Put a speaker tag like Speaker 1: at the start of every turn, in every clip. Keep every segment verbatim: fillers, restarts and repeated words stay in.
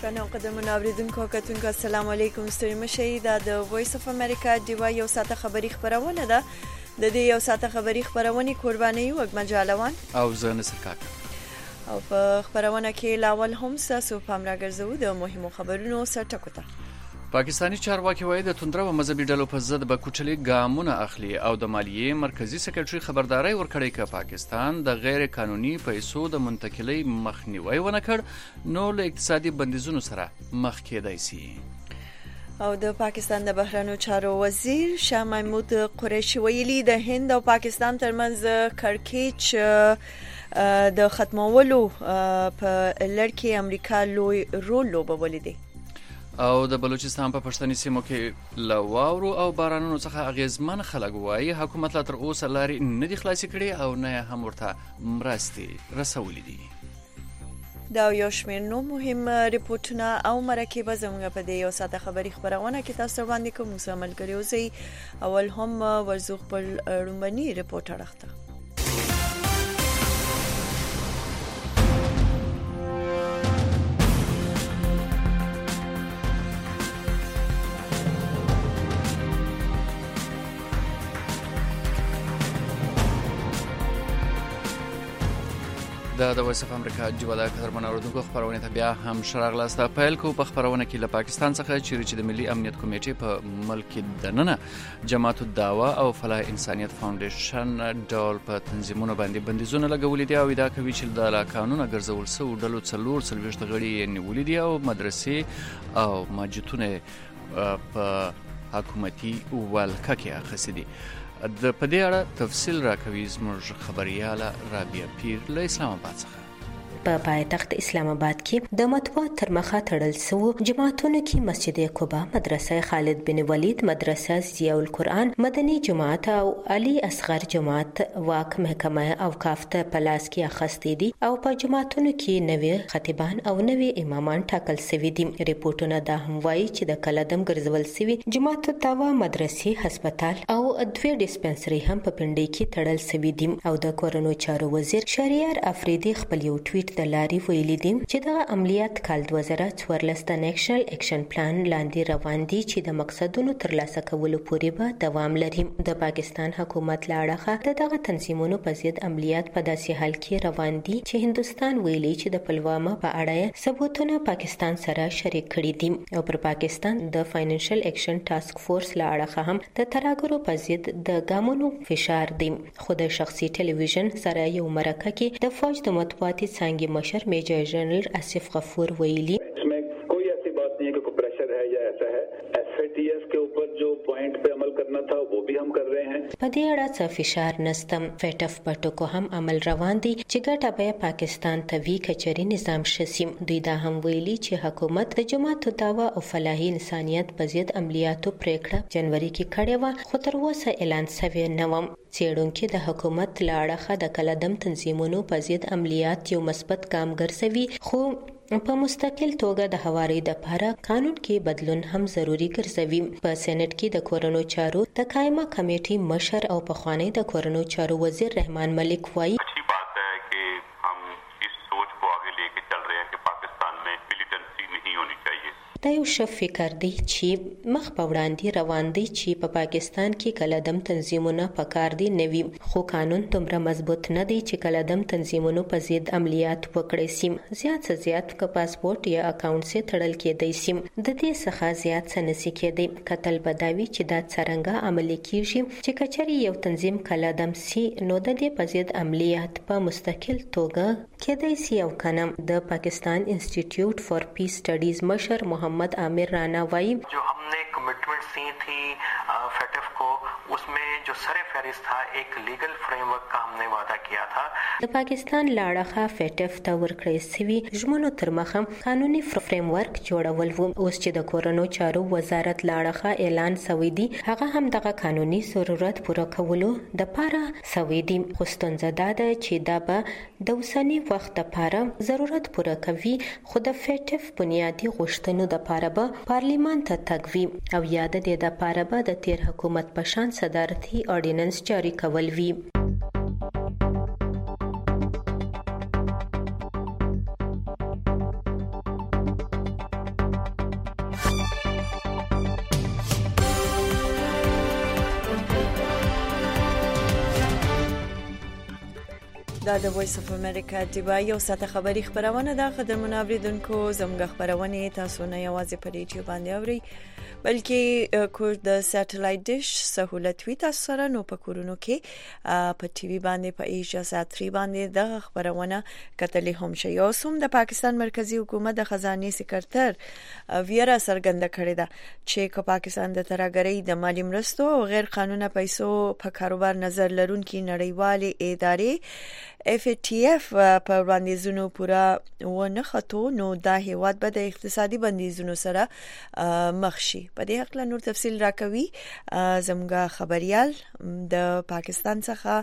Speaker 1: محترم او قدرمن اوریدونکو کتونکو السلام علیکم ستړي مشئ دا د وایس اف امریکا دیوا یو ساعته خبری خبرونه ده د دې یو ساعته خبری خبرونه قرباني وګ مجالوان
Speaker 2: او زه نصر کاکا
Speaker 1: او په خبرونه کې لاول هم ساسو پام راګرځو د مهمو خبرونو سرټکو ته
Speaker 2: پاکستانی چارواکي وایي د توندره او مذهبي ډلو په ضد به کوچلي ګامونه اخلي او د مالیې مرکزی سکرټري خبرداري ورکړی ک پاکستان د غیر قانوني پیسو د منتقلۍ مخنیوي ونه کړ نو له اقتصادي بندیزونو سره مخ کېدای شي.
Speaker 1: او د پاکستان د بهرنیو چارو وزیر شاه محمود قریشي ویلي د هند او پاکستان ترمنځ کړکېچ د ختمولو په لړ کې امریکا لوی رول لوبولی دی.
Speaker 2: او د بلوچستان په پښتني سیمو کې لواورو او بارانونو څخه اغیزمن خلک وایي حکومت لا تر اوسه لاري نه دي خلاصې کړي او نه هم ورته مرستې رسولې دي.
Speaker 1: دا یو شمېر نو مهم ریپورتونه او مرکه زموږ په دې یو ساعته خبری خبرونه کې تاسو باندې کوم څه عمل کړی اوسئ. اول هم ورزو خپل رومبني ریپورت راخته.
Speaker 2: دا د وایس اف امریکا جوړه قدرمن اوریدونکو خبرونه ته بیا هم شراغلاسته پیل کو په خبرونه کې له پاکستان څخه چې د ملي امنیت کمیټې په ملک دننه جماعت الدعوه او فلاح انسانیت فاونډیشن ډول په تنظیمونو باندې بندیزونه لګولې دي او دا کوي چې د قانون ګرځول سو ډلو څلور څلويشت غړي نیولې دي او مدرسې او مسجدونه په حکومتي ولکه کې اخیستي دي. د پدې اړه تفصیل راکوي زموږ خبرياله رابعه پیر له اسلام آباد څخه.
Speaker 3: په پایتخت اسلام آباد کې د مطبوعات تر مخه تړل شو جماعتونو کې مسجد قباء، مدرسه خالد بن ولید، مدرسه ضیاء القرآن، مدني جماعت او علي اصغر جماعت واک محکمه اوقاف ته پلاس کې اخستې دي او په جماعتونو کې نوې خطیبان او نوې امامان ټاکل شوي دي. ریپورتونه دا هم وایي چې د کلدم ګرځول شوي جماعت الدعوه مدرسې، هسپتال او دوه ډیسپنسري هم په پنډۍ کې تړل شوي دي. او د کورونو چارو وزیر شهریار افریدي خپل یو ټویټ د لاري ویلي دي چې دا عملیات کال دوه زره څوارلس د نیشنل اکشن پلان لاندې روان دي چې د مقصدونو ترلاسه کولو پورې به دوام لري. د پاکستان حکومت لاړه د دغه تنظیمونو په ضد عملیات په داسې حال کې روان دي چې هندستان ویلي چې د پلوامه په اړه ثبوتونه پاکستان سره شریک کړي دي او پر پاکستان د فاینانشل اکشن ټاسک فورس لاړه هم د تراګرو په ضد د ګامونو فشار دی. خو د شخصي ټلویزیون سره یو مرکه کې د فوج د مطبوعاتي څانګې مشر میجر جنرل آصف غفور ویلی
Speaker 4: इसमें कोई ऐसी बात नहीं है कि कोई प्रेशर है या ऐसा है. एस ए टी एस के ऊपर जो पॉइंट पे अमल करना था वो भी हम कर रहे हैं.
Speaker 3: په دې اړه څه فشار نستم. فټف پټکو هم عمل روان دي چې ګټه به پاکستان ته وی کچري نظام شسیم. دوی دا هم ویلي چې حکومت د جماعت الدعوه او فلاحي انسانیت په ضد عملیاتو پریکړه جنوري کې کړې و خو تر اوسه اعلان شوی نه و. څېړونکو د حکومت لاړه د کلدم تنظیمونو په ضد عملیات یو مثبت ګام ګرځوي خو په مستقل توګه د هواري د لپاره قانون کې بدلون هم ضروری ګرځوي. په سېنات کې د کورونو چارو د قائمه کمیټې مشر او پخوانی د کورونو چارو وزیر رحمان ملک وایي دا یو ښه فکر دی چې مخ په وړاندې روان دی چې په پاکستان کې کلدم تنظیمونه په کار دي نوي خو قانون دومره مضبوط نه دی چې کلدم تنظیمونو په ضد عملیات وکړي سیم. زیات څه زیات که پاسپورت یا اکاونټ سي تړل کېدای سیم. د دې څخه زیات څه نسی کېدی. کتل بداوی چې دا څرنګه عملي کیږي چې کچري یو تنظیم کلدم سي نو د دې په ضد عملیات په مستقل توګه کېدای سي او کنه. د پاکستان انسټیټیوټ فار پیس سټډیز مشر محمد محمد आमिर राणा वाई
Speaker 5: जो हमने कमिटमेंट दी थी फेटफ को उसमें जो सर फहरिस्त था एक लीगल फ्रेमवर्क का हमने वादा किया था.
Speaker 3: د پاکستان لاړه فټف ته ورکړې سوي ژمنو تر مخه قانوني فریم ورک جوړول وو. اوس چې د کورونو چارو وزارت لاړه اعلان شوی دی هغه هم دغه قانوني ضرورت پوره کولو د پاره شوی دی. خو ستونزه دا ده چې دا به د اوسنی وخت لپاره ضرورت پوره کوي خو د فټف بنیادی غوښتنو د لپاره به پارلیمان ته تګوي او یا د دې لپاره به د تیر حکومت په شان صدارتي اورډیننس جاری کول وی.
Speaker 1: دا د وایس اف امریکا دیوا یو ساعته خبری خبرونه ده. قدرمن اوریدونکو زموږ خبرونه تاسو نه یوازې په ریډیو باندې اورئ بلکې کو د سټلایټ ډیش سہولت وی تاسو سره نو په کورونو کې په ټي وي باندې په ایشیا سات تھری باندې د خبرونه کتلې هم شي. او سوم د پاکستان مرکزی حکومت د خزانه سکرټر ویرا سرګند کړی ده چې کو پاکستان د ترګری د مالی مرستو او غیر قانوني پیسو په کاروبار نظر لرونکي نړیوالې ادارې اف ای ټی اف په وړاندیزونو پورا ونه خطو نو دا هیواد به د اقتصادي بندیزونو سره مخ شي. په دې حق له نور تفصیل راکوي زموږ خبريال د پاکستان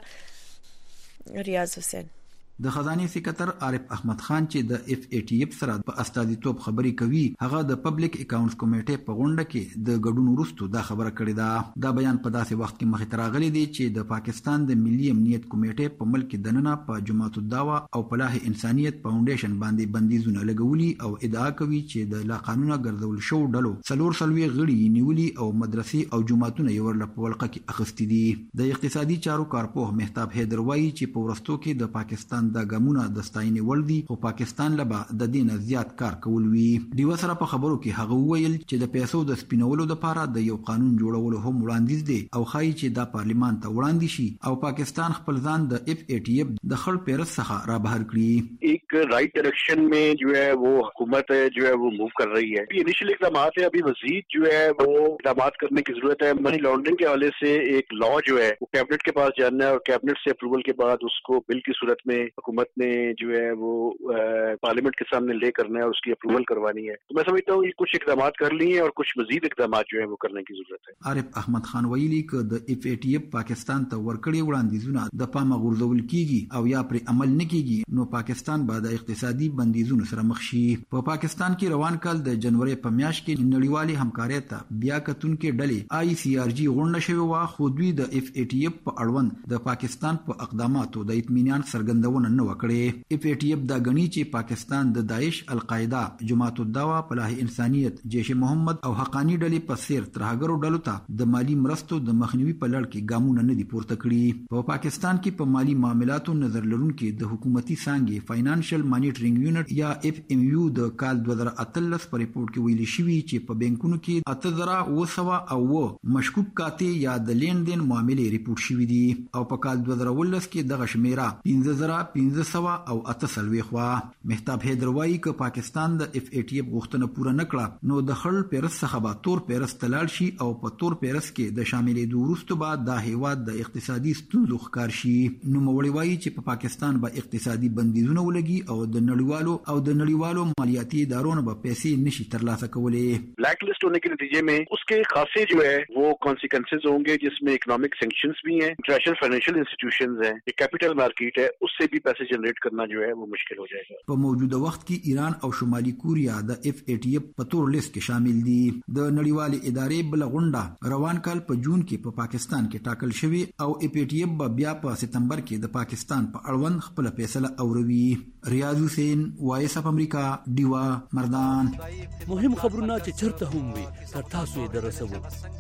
Speaker 1: څخه ریاض حسین.
Speaker 6: د خزانه سکرټر عارف احمد خان چې د اف ای ټی اف سره په استازیتوب خبري کوي هغه د پبلک اکاونټس کمیټې په غونډه کې د ګډون وروسته دا خبره کړې ده. دا بیان په داسې وخت کې مخې ته راغلی دی چې د پاکستان د ملي امنیت کمیټې په ملک دننه په جماعت الدعوه او فلاح انسانیت فاونډیشن باندې بندیزونه لګولي او ادعا کوي چې د لا قانونه ګرځول شو ډلو څلور سلوي غړي نیولي او مدرسې او جماعتونه یې ورله په ولقه کې اخستې دي. د اقتصادي چارو کارپوه مهتاب حیدر وایي چې په ورستو کې د پاکستان د ګامونه د ستاینې ول دي خو پاکستان لبا د دین زیات کار کول وی. دیو سره په خبرو کې هغه ویل چې د پیسو د سپینولو لپاره د یو قانون جوړولو هم وړاندیز دي او خای چې د پارلیمان ته وړاندې شي او پاکستان خپل ځان د اف ای ټی اف د خړ پیرس څخه را بهر کړي.
Speaker 7: ایک رائٹ ڈائریکشن میں جو ہے وہ حکومت جو ہے وہ موو کر رہی ہے. انیشل اقدامات ہے, ابھی مزید جو ہے وہ اقدامات کرنے کی ضرورت ہے. منی لانڈرنگ کے حوالے سے ایک لا جو ہے وہ کیبنٹ کے پاس جانا ہے اور کیبنٹ سے اپروول کے بعد اس کو بل کی صورت میں حکومت نے جو ہے وہ پارلیمنٹ کے سامنے لے کرنا ہے اور اس کی اپروول کروانی ہے. تو میں سمجھتا ہوں یہ کچھ اقدامات کر لیے اور کچھ مزید اقدامات جو ہے وہ کرنے کی ضرورت ہے.
Speaker 6: عارف احمد خان ویلي ک د اف ای ټی اف پاکستان ته ورکړی وړاندیزونه د پامه غورځول کیږي او یا پر عمل نه کیږي نو پاکستان به د اقتصادي بندیزونو سره مخ شي. په پاکستان کې روان کال د جنوري په میاشت کې نړیوالې همکارۍ ته بیا کتون کې ډلې آی سی آر جی غونډه شوی و خو دوی د اف ای ټی اف په اړوند د پاکستان په اقداماتو د اطمینان څرګندونه نه وکړي. اف ای ټی اف دا غنی چې پاکستان د داعش، القاعده، جماعت الدعوه، فلاح انسانیت، جیش محمد او حقانی ډلې په سیر ترهګرو ډلو ته د مالی مرستو د مخنیوي په لړ کې ګامونه نه دي پورته کړي. په پاکستان کې په مالی معاملاتو نظر لرونکي د حکومتي څانګې فاینانشل مانیټرینګ یونټ یا اف ام یو د کال دوه زره اتلس په ریپورت کې ویلي شوی چې په بانکونو کې اته زره اوه سوه او مشکوک کاتې یا د لین دین معاملې ریپورت شوی دي او په کال دوه زره ولس کې دغه شمیره پنځه زره پنځه سوه او اته سلوي خوا. مهتاب حیدر وایي ک پاکستان د اف ای ټی اف غوښتنه پوره نکړه نو د خړ پیرس څخه به تور پیرس تلل شي او په تور پیرس کې د شاملېدو وروسته به د هیواد د اقتصادي ستونزو ښکار شي. نو مولوی وایي چې په پاکستان به اقتصادي بندیزونه ولګي او د نړیوالو او د نړیوالو مالیاتي ادارو نه به پیسې نشي ترلاسه کولی.
Speaker 7: بلیک لسٹ ہونے کے نتیجے میں اس کے خاصے جو ہے وہ کانسیکوینسز ہوں گے جس میں اکنامک سینکشنز بھی ہیں, انٹرنیشنل فائنینشیل انسٹیٹیوشنز ہیں, کیپٹل مارکیٹ ہے, اس سے بھی پیسے جنریٹ کرنا جو ہے وہ مشکل ہو جائے گا.
Speaker 6: په موجوده وخت کې ایران او شمالي کوریا د اف ای ټی اف په تور لیست کې شامل دي. د نړیوالې ادارې بل غونډه روان کال په جون کې په پاکستان کې ټاکل شوی او اف ای ټی اف به بیا په سپتمبر کې د پاکستان په اړوند خپل فیصله اوروي. ریاض حسین, وایس اف امریکا, دیوا مردان.
Speaker 8: مهم خبرونه چې چرته هم وي تر تاسو یې درسوو.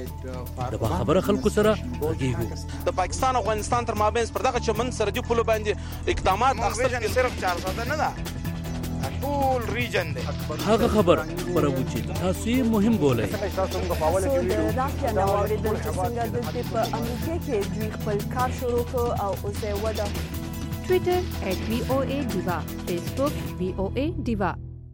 Speaker 8: د خبره خلکو سره غږیږو.
Speaker 9: د پاکستان او افغانستان تر مابین پر دغه چمن سرحدي پولو باندې اقدامات اخیستل کېږي. صرف چار ساده نه ده, ټول ریجن دی.
Speaker 8: هغه خبر خبرو چې تاسو یې مهم بولئ.
Speaker 1: سو د راسیا نو اوریدل چې څنګه د په امریکا کې دوی خپل کار شروع کړ او اوس یې وده.
Speaker 10: ټویټر ایټ وی او ای دیوا, فیسبوک وی او ای دیوا.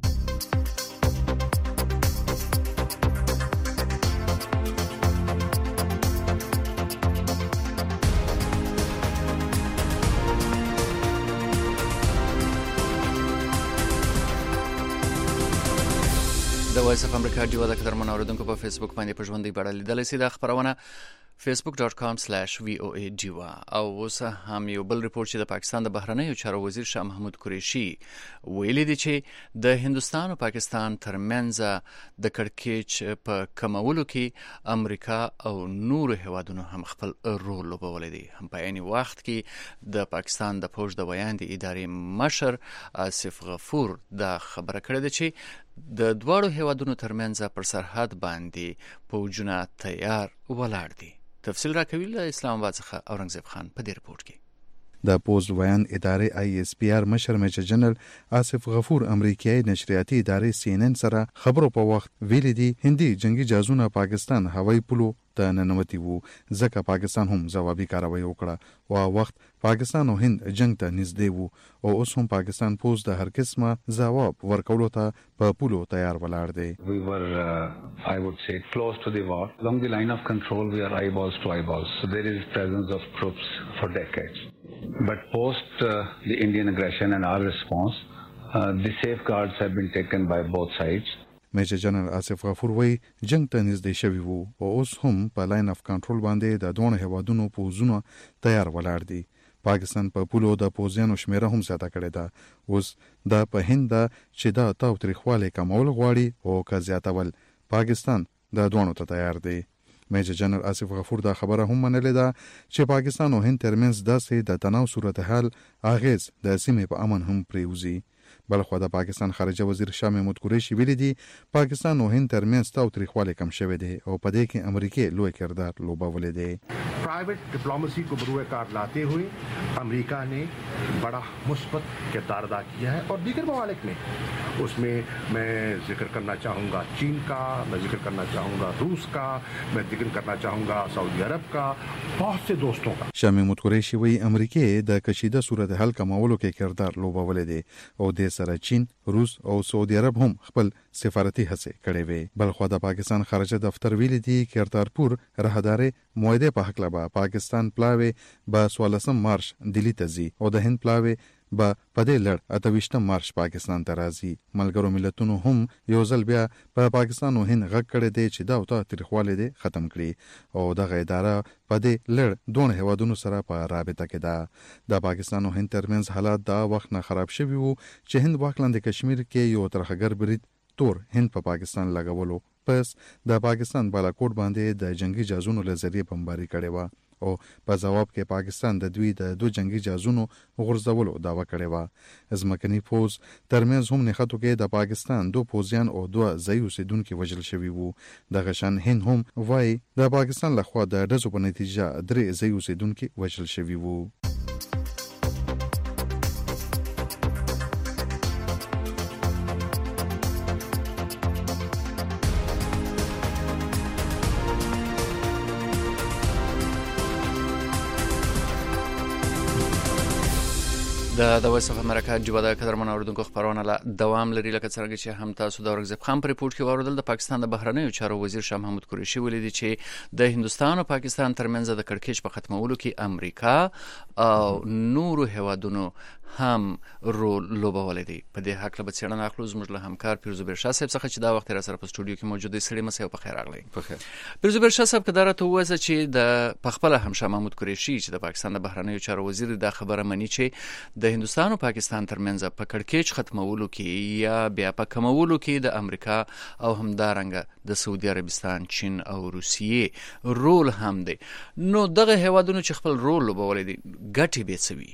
Speaker 2: د وایس اف امریکا ډیوا د قدرمن اوریدونکو په فیسبوک باندې په ژوندۍ بڼه لیدلی سي د خبرونه facebook dot com slash v o a diva. او اوس هم یو بل ریپورت چې د پاکستان د بهرنیو چارو وزیر شاه محمود قریشي ویلي دی چې د هندستان او پاکستان ترمنځ د کړکېچ په کمولو کې امریکا او نور هیوادونو هم خپل رول لوبولی دی. هم په عین وخت کې د پاکستان د فوج د ویاندې ادارې مشر آصف غفور دا خبره کړې ده چې د دواړو هیوادونو ترمنځ پر سرحد باندې فوجونه تیار ولاړ دي. تفصیل راکوي له اسلام آباد څخه اورنګزیب خان په دې رپورت کې.
Speaker 11: د پوز ویان ادارې آی اس پی آر مشر میجر جنرال آصف غفور امریکایي نشریاتي ادارې سی ان ان سره خبرو په وخت ویلي دي هندي جنگي جهازونه پاکستان هوایي پولو ته ننوتي وو ځکه پاکستان هم ځوابي کاروي وکړه او وخت پاکستان او هند جنگ ته نږدې وو او اوس هم پاکستان پوز د هر قسمه ځواب ورکولو ته په پولو تیار ولاړ دی.
Speaker 12: We were uh, I would say close to the war. Along the line of control we are eyeballs to eyeballs. So there is presence of troops for decades. But post uh, the Indian aggression and our response, uh, the safeguards have been taken by both sides.
Speaker 11: میجر جنرال آصف غفور وی جنگ ته نږدې شوی وو او اوس هم په لاین اف کنټرول باندې د دوه هوادونو پوزونه تیار ولاړ دي. پاکستان په پولو د پوزیانو شمیره هم زیاته کړې ده. اوس د په هند چې دا تاو تاریخواله کمول غواړي او که زیاتول پاکستان د دوه ته تیار دی. میجر جنرال آصف غفور دا خبره هم منلې ده چې پاکستان او هند ترمنځ داسې د تناو صورتحال اغیز د سیمې په امن هم پریوزي. بلخو د پاکستان خارجه وزیر شاه محمود قریشي ویلي دي پاکستان او هند ترمنځ تاوتریخوالی کم شوی دی او په دې کې امریکای لوی کردار لوبولی دی.
Speaker 13: Private diplomacy को बरूए कार लाते हुए अमेरिका ने बड़ा मुस्बत किरदार अदा किया है और दीगर ममालिक ने उसमें मैं जिक्र करना चाहूँगा चीन का, मैं जिक्र करना चाहूँगा रूस का, मैं जिक्र करना चाहूँगा सऊदी अरब का, बहुत से दोस्तों का.
Speaker 11: شاه محمود قریشي وی امریکای د کشیده صورتحال کمولو کې کردار لوبولی دی او د سره چین، روس او سعودي عرب هم خپل سفارتي هڅې کړې وي. بلخو د پاکستان خارجه دفتر ویلي دي کرتارپور راهداري معاهده په حق لبا پاکستان پلاوي به سوالسم مارچ دلی ته ځي او د هند پلاوي به په دې لړ اتویشتم مارچ پاکستان ته راځي. ملګرو ملتونو هم یو ځل بیا په پاکستان او هند غږ کړی دی چې دا او ته تاریخواله دی ختم کړي او دغه اداره په دې لړ دوه هوادونو سره په رابطه کې ده. د پاکستان او هند ترمنځ حالات دا وخت نه خراب شوي وو چې هند واکلاند کشمیر کې یو ترخګر برید تور هند په پا پاکستان لګولو پس د پاکستان بالاکوټ باندې د جنگي جهازونو له ذریعه بمباري کړې و او په جواب کې پاکستان د دوی د دوه جنگي جهازونو غورځولو داوا کړې و. ځمکني پوز ترمنځ هم نښتو کې د پاکستان دوه پوزیان او دوه ځای اوسیدونکي وژل شوي وو. دغه شان هند هم وایي د پاکستان لخوا د ډزو په نتیجه درې ځای اوسیدونکي وژل شوي وو.
Speaker 2: د د وایس اف امریکا جوبه د قدرمن اوریدونکو خبرونه لا دوام لري لکه څنګه چې هم تاسو د ورغزب خان پر ریپورت کې واردل د پاکستان د بهرنیو چارو وزیر شاه محمود قریشي ولیدي چې د هندستان او پاکستان ترمنځ د کړکېچ په ختمولو کې امریکا او نورو هوادونو هم رول لوبولی دی. په دې حق له څېړنه اخلو زموږ له همکار پیرزبیر شاه صاحب څخه چې دا وخت را سره په سټوډیو کې موجود دی. سړي مسیو په خیر راغلی.
Speaker 11: په خیر.
Speaker 2: پیرزبیر شاه صاحب کدار ته وځه چې د پخپله هم شاه محمود قریشي چې د پاکستان د بهرنیو چارو وزیر دا خبره مني چې د هندستان او پاکستان ترمنځ په کړکېچ ختمولو کې یا بیا په کمولو کې د امریکا او همدارنګه د سعودي عربستان، چین او روسیې رول هم دی. نو دغه هیوادونو چې خپل رول لوبولی دی ګټې به څه وي؟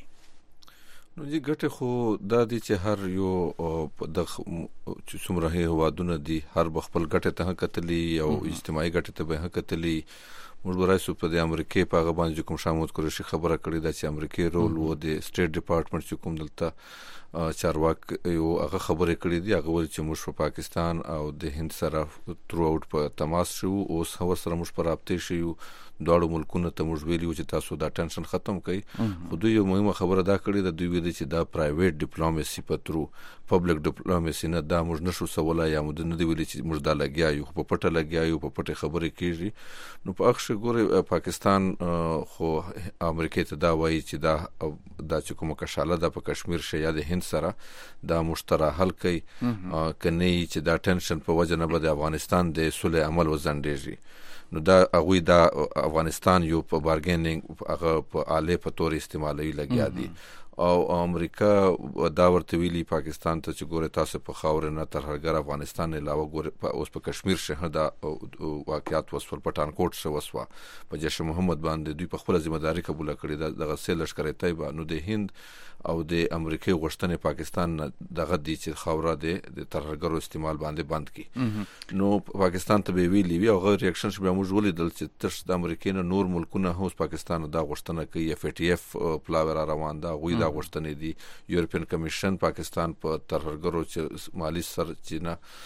Speaker 14: نو دې ګټه خو دا دي چې هر یو د چې څومره هیوادونه دي هر خپل ګټه ته کتلي او اجتماعي ګټه ته به کتلي. موږ ورایسو په د امریکای په هغه باندې کوم شاه محمود قریشي خبره کړې ده چې امریکای رول و د سټیټ ډپارټمنټ چې کوم دلته چارواک یو هغه خبره کړې دي هغه ول چې موږ په پاکستان او د هند سره ترو اوټ په تماس شو او سره سره موږ په رابطه شو دواړو ملکونو ته موږ ویلو چې تاسو دا ټنشن ختم کړئ. خو دوی یو مهمه خبره دا کړې ده دوی ویل چې دا پرایویټ ډیپلوماسي په ترو پبلک ډیپلوماسي نه دا موږ نشو سوالای یا موږ نه دی ویل چې موږ دا لګیا یو په پټه لګیا یو په پټه خبره کیږي. نو په اخر ګوره پاکستان خو امریکا ته دا وایي چې دا دا چې کومه کشاله ده په کشمیر شې یا د هند سره دا مشترک حل کوي کني چې دا ټنشن په وجه نه به د افغانستان د صلح عمل وزندېږي. نو دا هغه دا افغانستان یو په بارګینینګ هغه په اله په تور استعمالوي لګیا دي او امریکا دا ورته ویلي پاکستان ته چې ګوره تاسو په خاور نه ترهګر افغانستان علاوه ګوره اوس په کشمیر شهدا واقعیت وسول پټانکوټ شو وسوا په جیش محمد باندې دوی په خپل ذمہ داری قبول کړې دغه سیل لشکره طیبه نو د هند او د امریکای غوښتنې پاکستان دغه دي چې خاوره د ترهګرو استعمال باندې بند کړي نو پاکستان ته ویلي وی او غیر ریاکشن شبه موږ ولیدل چې تر د امریکای نه نور ملکونه هوس پاکستان دا غوښتنه کوي اف ای ټی اف پلاور روان دا غوي دا غوښتنې دي یورپین کمیشن پاکستان په ترهګرو چې مالی سر چې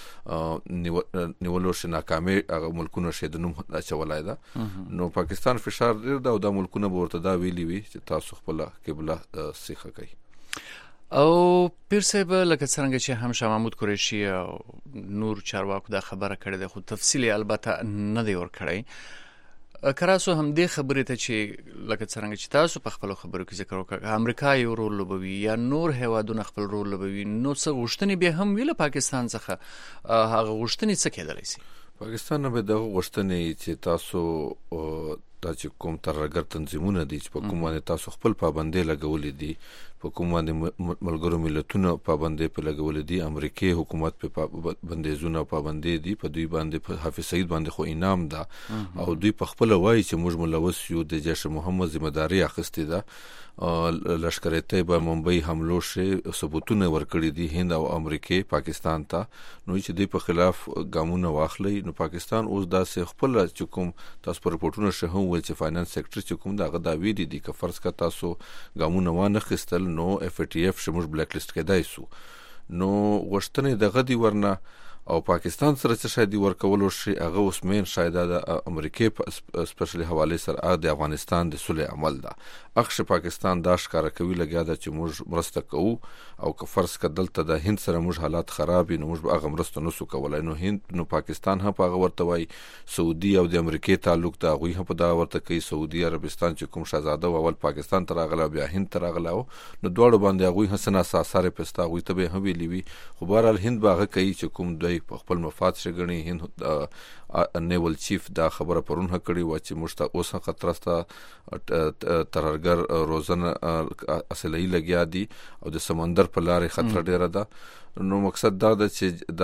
Speaker 14: نه نیولو شي ناکامي هغه ملکونه شیدنوم اچولای دا نو پاکستان فشار ډیر دا او د ملکونه ورته دا ویلي وی چې تاسو خپل قبله سیخه کوي
Speaker 2: او پیر صاحب لکه څنګه چې هم شاه محمود قریشي او نور چارواکو دا خبره کړې ده خو تفصیلی البته نه دی ور کړی کراسو هم دې خبرې ته چې لکه څنګه چې تاسو په خپل خبرو کې ذکر وکړ امریکا یو رول لوبوي یا نور هیوادونه خپل رول لوبوي نو څه غوښتنې به هم ویله پاکستان څخه هغه غوښتنې څه کېدلی شي
Speaker 14: پاکستان به دغه غوښتنې چې تاسو دا چې کوم ترهګر تنظیمونه دي چې په کوم باندې تاسو خپل پابندۍ لګولې دي په کوم باندې ملګرو ملتونو پابندۍ په لګولې دي امریکای حکومت په بندیزونه پابندۍ دي په دوی باندې په حافظ سعید باندې خو انعام ده او دوی په خپل وایي چې موږ ملوث یو د جیش محمد ذمہ داری اخیستې ده لشکره طیبه ممبئی حملو شي ثبوتونه ورکړي دي هند او امریکای پاکستان ته نو چې دوی په خلاف ګامونه واخلي نو پاکستان اوس داسې خپل چې کوم تاسو په رپورټونو شه هم ول چې فاینانس سېکټر چې کوم دغه دا ویلي دي چې فرض کا تاسو ګامونه وانه خستل نو اف ای ټی اف شموږ بلیک لیست کېدای سو نو غوښتنې دغه دی ورنه او پاکستان سره چې شاید ورکولو شي هغه اوس مین شاید د امریکای په سپیشلی حواله سره د افغانستان د صلح عمل ده اخش پاکستان دا ښکارا کوي لګیا ده چې موږ مرسته کوو او که فرض کدلته د هند سره موږ حالات خراب نو موږ هغه مرسته نسو کولای نو هند نو پاکستان هم هغه ورته وای سعودي او د امریکای تعلق ته غوي هم په دا ورته کوي سعودي عربستان چې کوم شاهزاده او اول پاکستان تر اغلا بیا هند تر اغلا نو دوړو باندې غوي حسن اساساره پستا غوي ته به هم ویلی وی خو بهرال هند باغه کوي چې کوم دوی په خپل مفاد شګنی هند نیول چیف دا خبره پرونه کړی و چې مشت اوس خطر است ترهګر روزنه اصلي لګیا دي او د سمندر په لارې خطر ډیره ده نو مقصد دا ده چې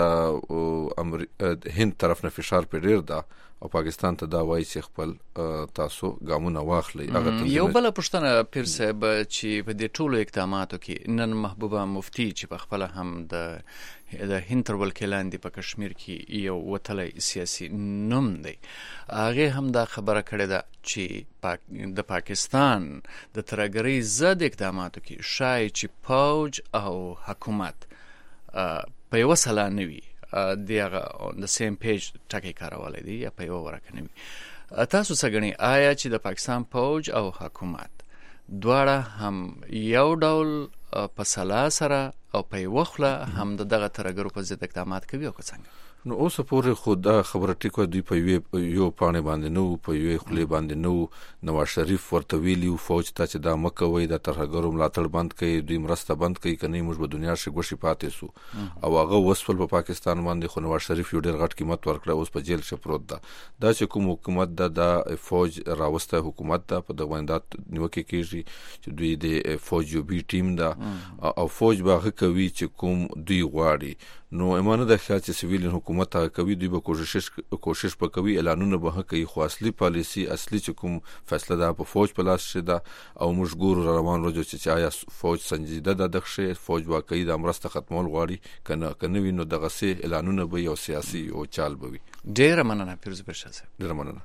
Speaker 14: د هند طرف نه فشار په ډیر ده او پاکستان ته دا وایي چې خپل تاسو ګامونه واخلي هغه
Speaker 2: یو بل پښتنه پیر صاحب چې په دې ټولو اقداماتو کې نن محبوبه مفتی چې په خپل هم د د هند تر ولکې لاندې په کشمیر کې یو وتلی سیاسي نوم دی هغه هم دا خبره کړې ده چې پاک د پاکستان د ترهګرۍ ضد اقداماتو کې شاید چې فوج او حکومت په یو سلا نه وي دغه د سیم پیج ټکی کارولای دی یا په یو ورکه نه وي تاسو څنګه غني آیا چې د پاکستان فوج او حکومت دواړه هم یو ډول په سلا سره او په یو خله هم دغه ترهګرو په ضد اقدامات کوي او څنګه
Speaker 14: نو اوس پورې خدا خبره ټیکو دی په یو پانه باندې نو په یو خله باندې نو نواز شریف ورته ویلیو فوج ته چې دا مکوي د ترهګرو ملاتړ بند کړي دوی مرسته بند کړي کني موږ په دنیا شي ګوشي پاتې سو او هغه وسفل په پاکستان باندې خو نواز شریف یو ډیر غټ قیمت ورکړه اوس په جیل کې پروت ده دا چې کوم حکومت ده د فوج راوسته حکومت ده په د ویندات نیوکه کیږي چې دوی د فوج یو بي ټیم ده او فوج باغه کوي چې کوم دوی غواړي نو ایمانه د خیال چې سیویلین حکومت هغه کوي دوی به کوشش کوشش وکوي اعلانونه به کوي خو اصلي پالیسی اصلي چې کوم فیصله ده په فوج په لاس شي ده او موږ ګورو روان روزو چې آیا فوج سنجیده ده دغه فوج واقعي د امرسته ختمول غواړي کنه کنه وینو دغه سي اعلانونه به یو سیاسي او چال به وي
Speaker 2: ډیر مننه پیروز برشاسه
Speaker 14: ډیر مننه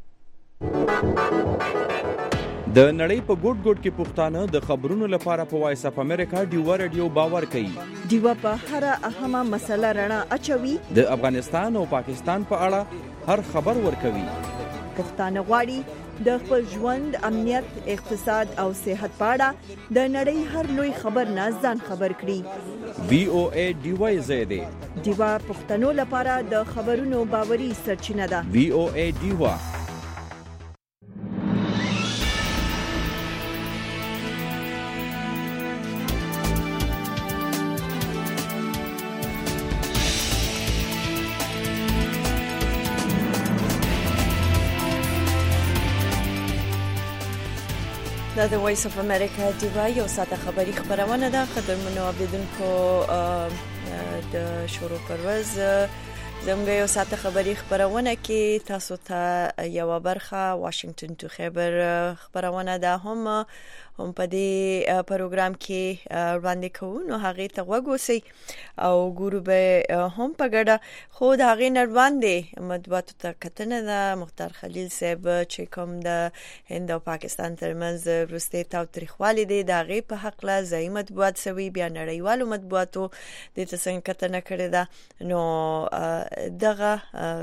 Speaker 15: د نړۍ په ګوټ ګوټ کې پښتانه د خبرونو لپاره په وایس اپ امریکا ډیوا رادیو باور کوي
Speaker 1: ډیوا په هر اهمه مسله رڼا اچوي
Speaker 15: د افغانستان او پاکستان په اړه هر خبر ورکوي
Speaker 1: پښتانه غواړي د خپل ژوند امنیت اقتصاد او صحت په اړه د نړۍ هر لوی خبر نه ځان خبر کړي
Speaker 15: وی او ای ډیوا زیاده
Speaker 1: ډیوا پښتنو لپاره د خبرونو باوري سرچینه ده
Speaker 15: وی او ای ډیوا
Speaker 1: د دا د وایس اف امریکا دیوا یو ساعته خبری خبرونه ده. قدرمنو اوریدونکو د شروع پرواز زموږ یو ساعته خبری خبرونه کې تاسو ته یو برخه واشنگټن تو خبر خبرونه ده هم هم په دې پروګرام کې وړاندې کوو، نو هغه ته وګورئ او ګورو به هم په ګډه خو د هغه نړوندې مطبوعاتو ته کتنه ده. مختار خلیل صاحب چې کوم د هند او پاکستان ترمنځ وروستي تاوتریخوالي دي د هغه په حق لا ځای مطبوعات سوي بیا نړیوالو مطبوعاتو د تسنګ کتنه کړې ده. نو دغه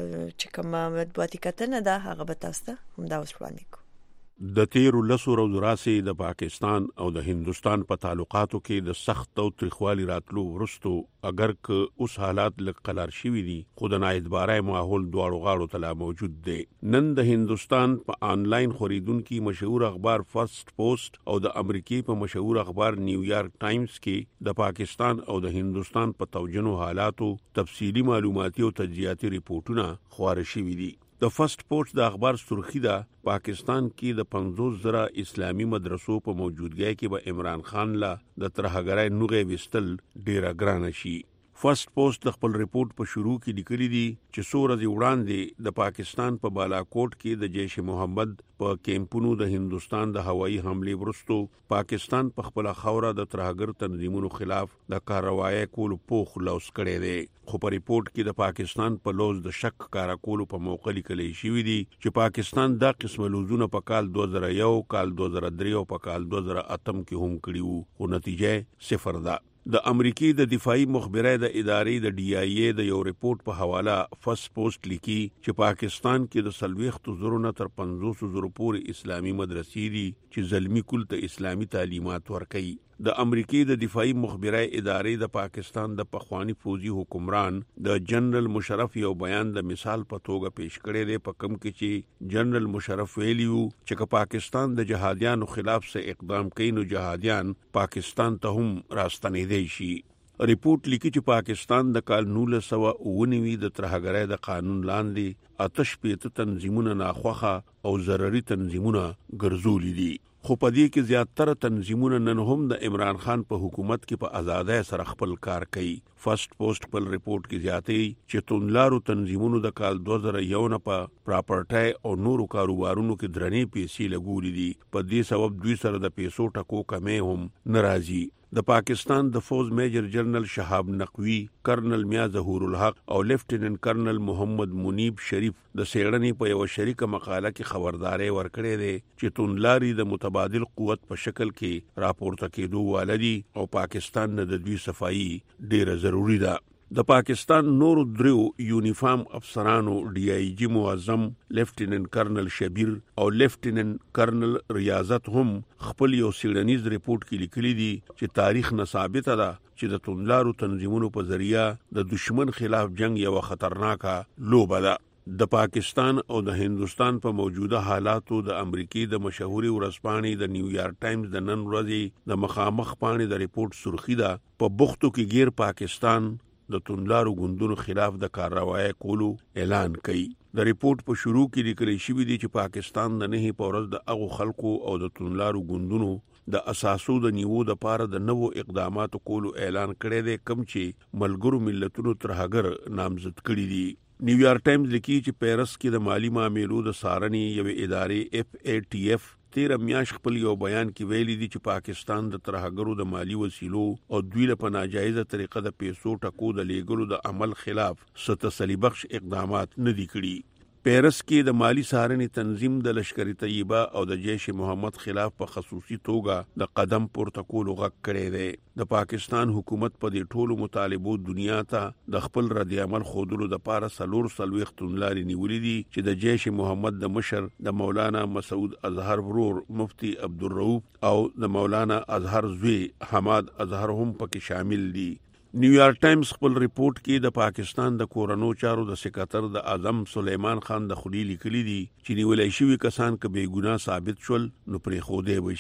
Speaker 1: چې کوم مطبوعاتي کتنه ده هغه به تاسو ته هم دا وسپړاندې کو.
Speaker 16: د تیرو لسو ورځو راځي د پاکستان او د هندستان په تعلقاتو کې د سخت او تریخوالي راتلو ورستو اگر که اوس حالات لږ قلار شوي دي خو د نااعتبارۍ ماحول دواړو غاړو ته لا موجود دی. نن د هندستان په آنلاین خریدونکو مشهور اخبار فرست پوسټ او د امریکای په مشهور اخبار نیویارک ټایمز کې د پاکستان او د هندستان په توجنو حالاتو تفصیلی معلوماتي او تجزیاتي ریپورتونه خپاره شوي دي. د فرست پوسټ د اخبار سرخی ده پاکستان کې د پنځوس زره اسلامي مدرسو په موجودګۍ کې به عمران خان لا د ترهګرای نوغه وستل ډیره ګرانه شي. فرست پوسټ د خپل ریپورت په شروع کې لیکلي دي چې څو ورځې وړاندې د پاکستان په بالاکوټ کې د جیش محمد په کیمپونو د هندستان د هوایي حمله ورستو پاکستان په خپل خوره د ترهګر تنظیمونو خلاف د کاروایی کول پوخ لوس کړي دي. خو په ریپورت کې د پاکستان په لوز د شک کارا کولو په موقع لیکلي شوی دي چې پاکستان دا قسم لوزونه په کال دوه زره یو، کال دوه زره درې او په کال دوه زره اته کې هم کړیو، خو نتیجه صفر ده. د امریکای د دفاعي مخبره د ادارې د ډي آی ای د یو ریپورت په حواله فرست پوسټ لیکي چې پاکستان کې د سلويخت زرو نه تر پنځوس زرو پورې اسلامي مدرسې دي چې زلمی کول ته اسلامي تعلیمات ورکوي. د امریکای د دفاعي مخبره ادارې د پاکستان د پخوانی فوجي حکمران د جنرال مشرف یو بیان د مثال په توګه پیش کړی دی، په کم کې چې جنرال مشرف ویلیو چې پاکستان د جهادیانو خلاف څه اقدام کوي نو جهادیان پاکستان ته هم راستنیدي شي. ریپورت لیکي چې پاکستان د کال نولس سوه اوه نوي د ترهګرۍ د قانون لاندې آتش پیته تنظیمونه ناخوخه او ضرري تنظیمونه ګرځولي دي. خو په دې کې زیاتره تنظیمونه نن هم د عمران خان په حکومت کې په آزادۍ سره خپل کار کوي. فرست پوسټ په ریپورت کې زیاتې چې توندلارو تنظیمونو د کال دوه زره یو نه په پراپرټي او نورو کاروبارونو کې درنې پیسې لګولې دي. په دې سبب دوی سره د پیسو ټکو کمې هم ناراضي. د پاکستان د فوج میجر جنرال شهاب نقوی، کرنل میا ظهور الحق او لیفټیننټ کرنل محمد منیب شریف د سیړنې په یو شریکه مقاله کې خبرداري ورکړې ده چې توندلاري د متبادل قوت په شکل کې راپورته کېدو والدي او پاکستان نه د دوی صفائی ډیره ضروری ده. د پاکستان نور دریو یونیفارم افسرانو ډي آی جی معظم لیفټیننټ کرنل شبیر او لیفټیننټ کرنل ریاضت هم خپل یو سیړنیز ریپورت کې لیکلي دي چې تاریخ نه ثابت ده چې د توندلارو تنظیمونو په ذریعہ د دشمن خلاف جنگ یو خطرناکه لوبه ده. د پاکستان او د هندستان په موجوده حالاتو د امریکای د مشهوري ورځپاڼې د نیویارک ټایمز د نن ورځې د مخامخ پاڼې د ریپورت سرخی ده په بوختو کې غیر پاکستان د توندلارو ګوندونو خلاف د کارروایی کولو اعلان کړي. د ریپورت په شروع کې لیکل شوی دی چې پاکستان د نه پورز د اغو خلکو او د توندلارو ګوندونو د اساسو د نیوو د پاره د نوو اقداماتو کولو اعلان کړی دی، کم چې ملګرو ملتونو ترهګر نامزد کړي دي. نیویارک ټایمز لیکي چې پیرس کې د مالی معاملو د سارنې یو ادارې اف ای ټی اف تیر میاش خپل یو بیان کې ویلي دي چې پاکستان د ترهګرو د مالی وسیلو او دوی له ناجایزه طریقه د پیسو ټکو د لیګلو د عمل خلاف ستسلی بخش اقدامات نه دي کړي. پیرس کې د مالی سارنې تنظیم د لشکري طیبه او د جیش محمد خلاف په خصوصي توګه د قدم پورته کولو غږ کړی دی. د پاکستان حکومت په دې ټولو مطالبو دنیا ته د خپل رد عمل خودلو د پاره سلور سلويخت لاري نیولې دي چې د جیش محمد د مشر د مولانا مسعود اظهر ورور مفتی عبدالرؤوف او د مولانا اظهر زوی حماد اظهر هم پکې شامل دي. نیویارک ټایمز خپل ریپورت کې د پاکستان د کورونو چارو د سکرټر د اعظم سلیمان خان د خولي لیکلي دي چې نیولای شوی کسان که بے ګناه ثابت شول نو پرې خوده وشي.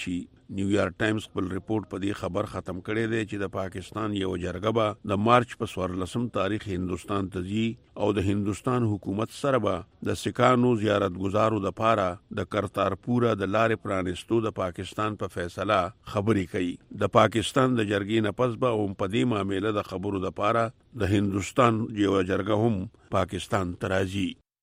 Speaker 16: نیویارک ټایمز خپل ریپورت په دې خبر ختم کړی دی چې د پاکستان یو جرګه به د مارچ په څوارلسم تاریخ هندستان ته ځي او د هندستان حکومت سره به د سکانو زیارت گزارو د پاره د کرتارپور د لارې پرانستو د پاکستان په فیصله خبرې کوي. د پاکستان د جرګې نه پس به هم په دې معاملې د خبرو د پاره د هندستان یو جرګه هم پاکستان ترازی.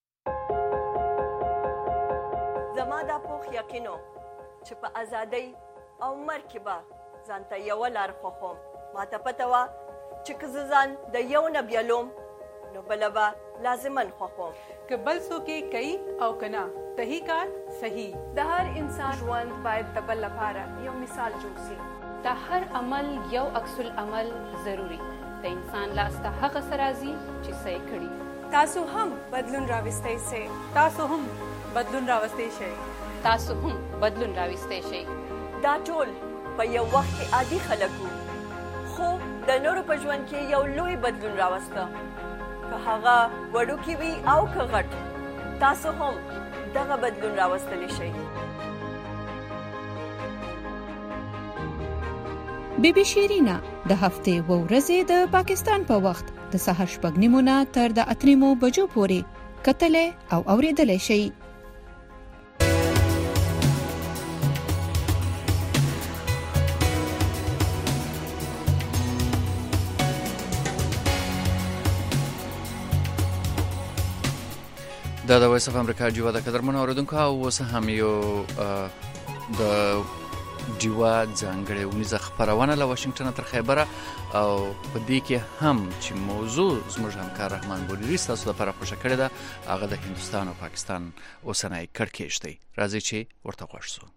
Speaker 1: زما دا پوخ یقینو چې په ازادۍ او مرګ کې به ځانته یوه لار خوښوم. ماته پته وه چې که زه ځان د یو نه بیلوم نو بله به لازماً خوښوم.
Speaker 17: که بل څوک یې کوي او که نه صحیح کار صحیح.
Speaker 18: د هر انسان ژوند باید د بل لپاره یو مثال جوړ شي.
Speaker 10: د هر عمل یو عکس العمل ضروری. د انسان لاس ته هغه څه راځي چې څه یې کړي.
Speaker 18: تاسو هم بدلون راوستی شئ.
Speaker 17: تاسو هم بدلون راوستی شئ.
Speaker 10: تاسو هم بدلون راوستی شئ.
Speaker 1: دا ټول په یو وخت کې عادي خلک وو، خو د نورو په ژوند کې یو لوی بدلون راوسته. که هغه وړوکی وي او که غټ، تاسو هم دغه بدلون راوستلی شئ.
Speaker 10: بی بی شیرینا د هفتې و ورځې د پاکستان په وخت د سهار شپږ نیمو نه تر د اته نیمو بجو پورې کتلې او اورېدلې شئ.
Speaker 2: دا د وایس اف امریکا جیوا د قدرمنو اوریدونکو او اوس هم یو د جیوا ځانګړې ونیزه خبرونه له واشنگټن تر خیبره او په دې کې هم چې موضوع زموږ همکار رحمان بوریری تاسو لپاره خوښه کړې ده، هغه د هندستان او پاکستان اوسنۍ کړکېچ دی. راځي چې ورته خوښ شو.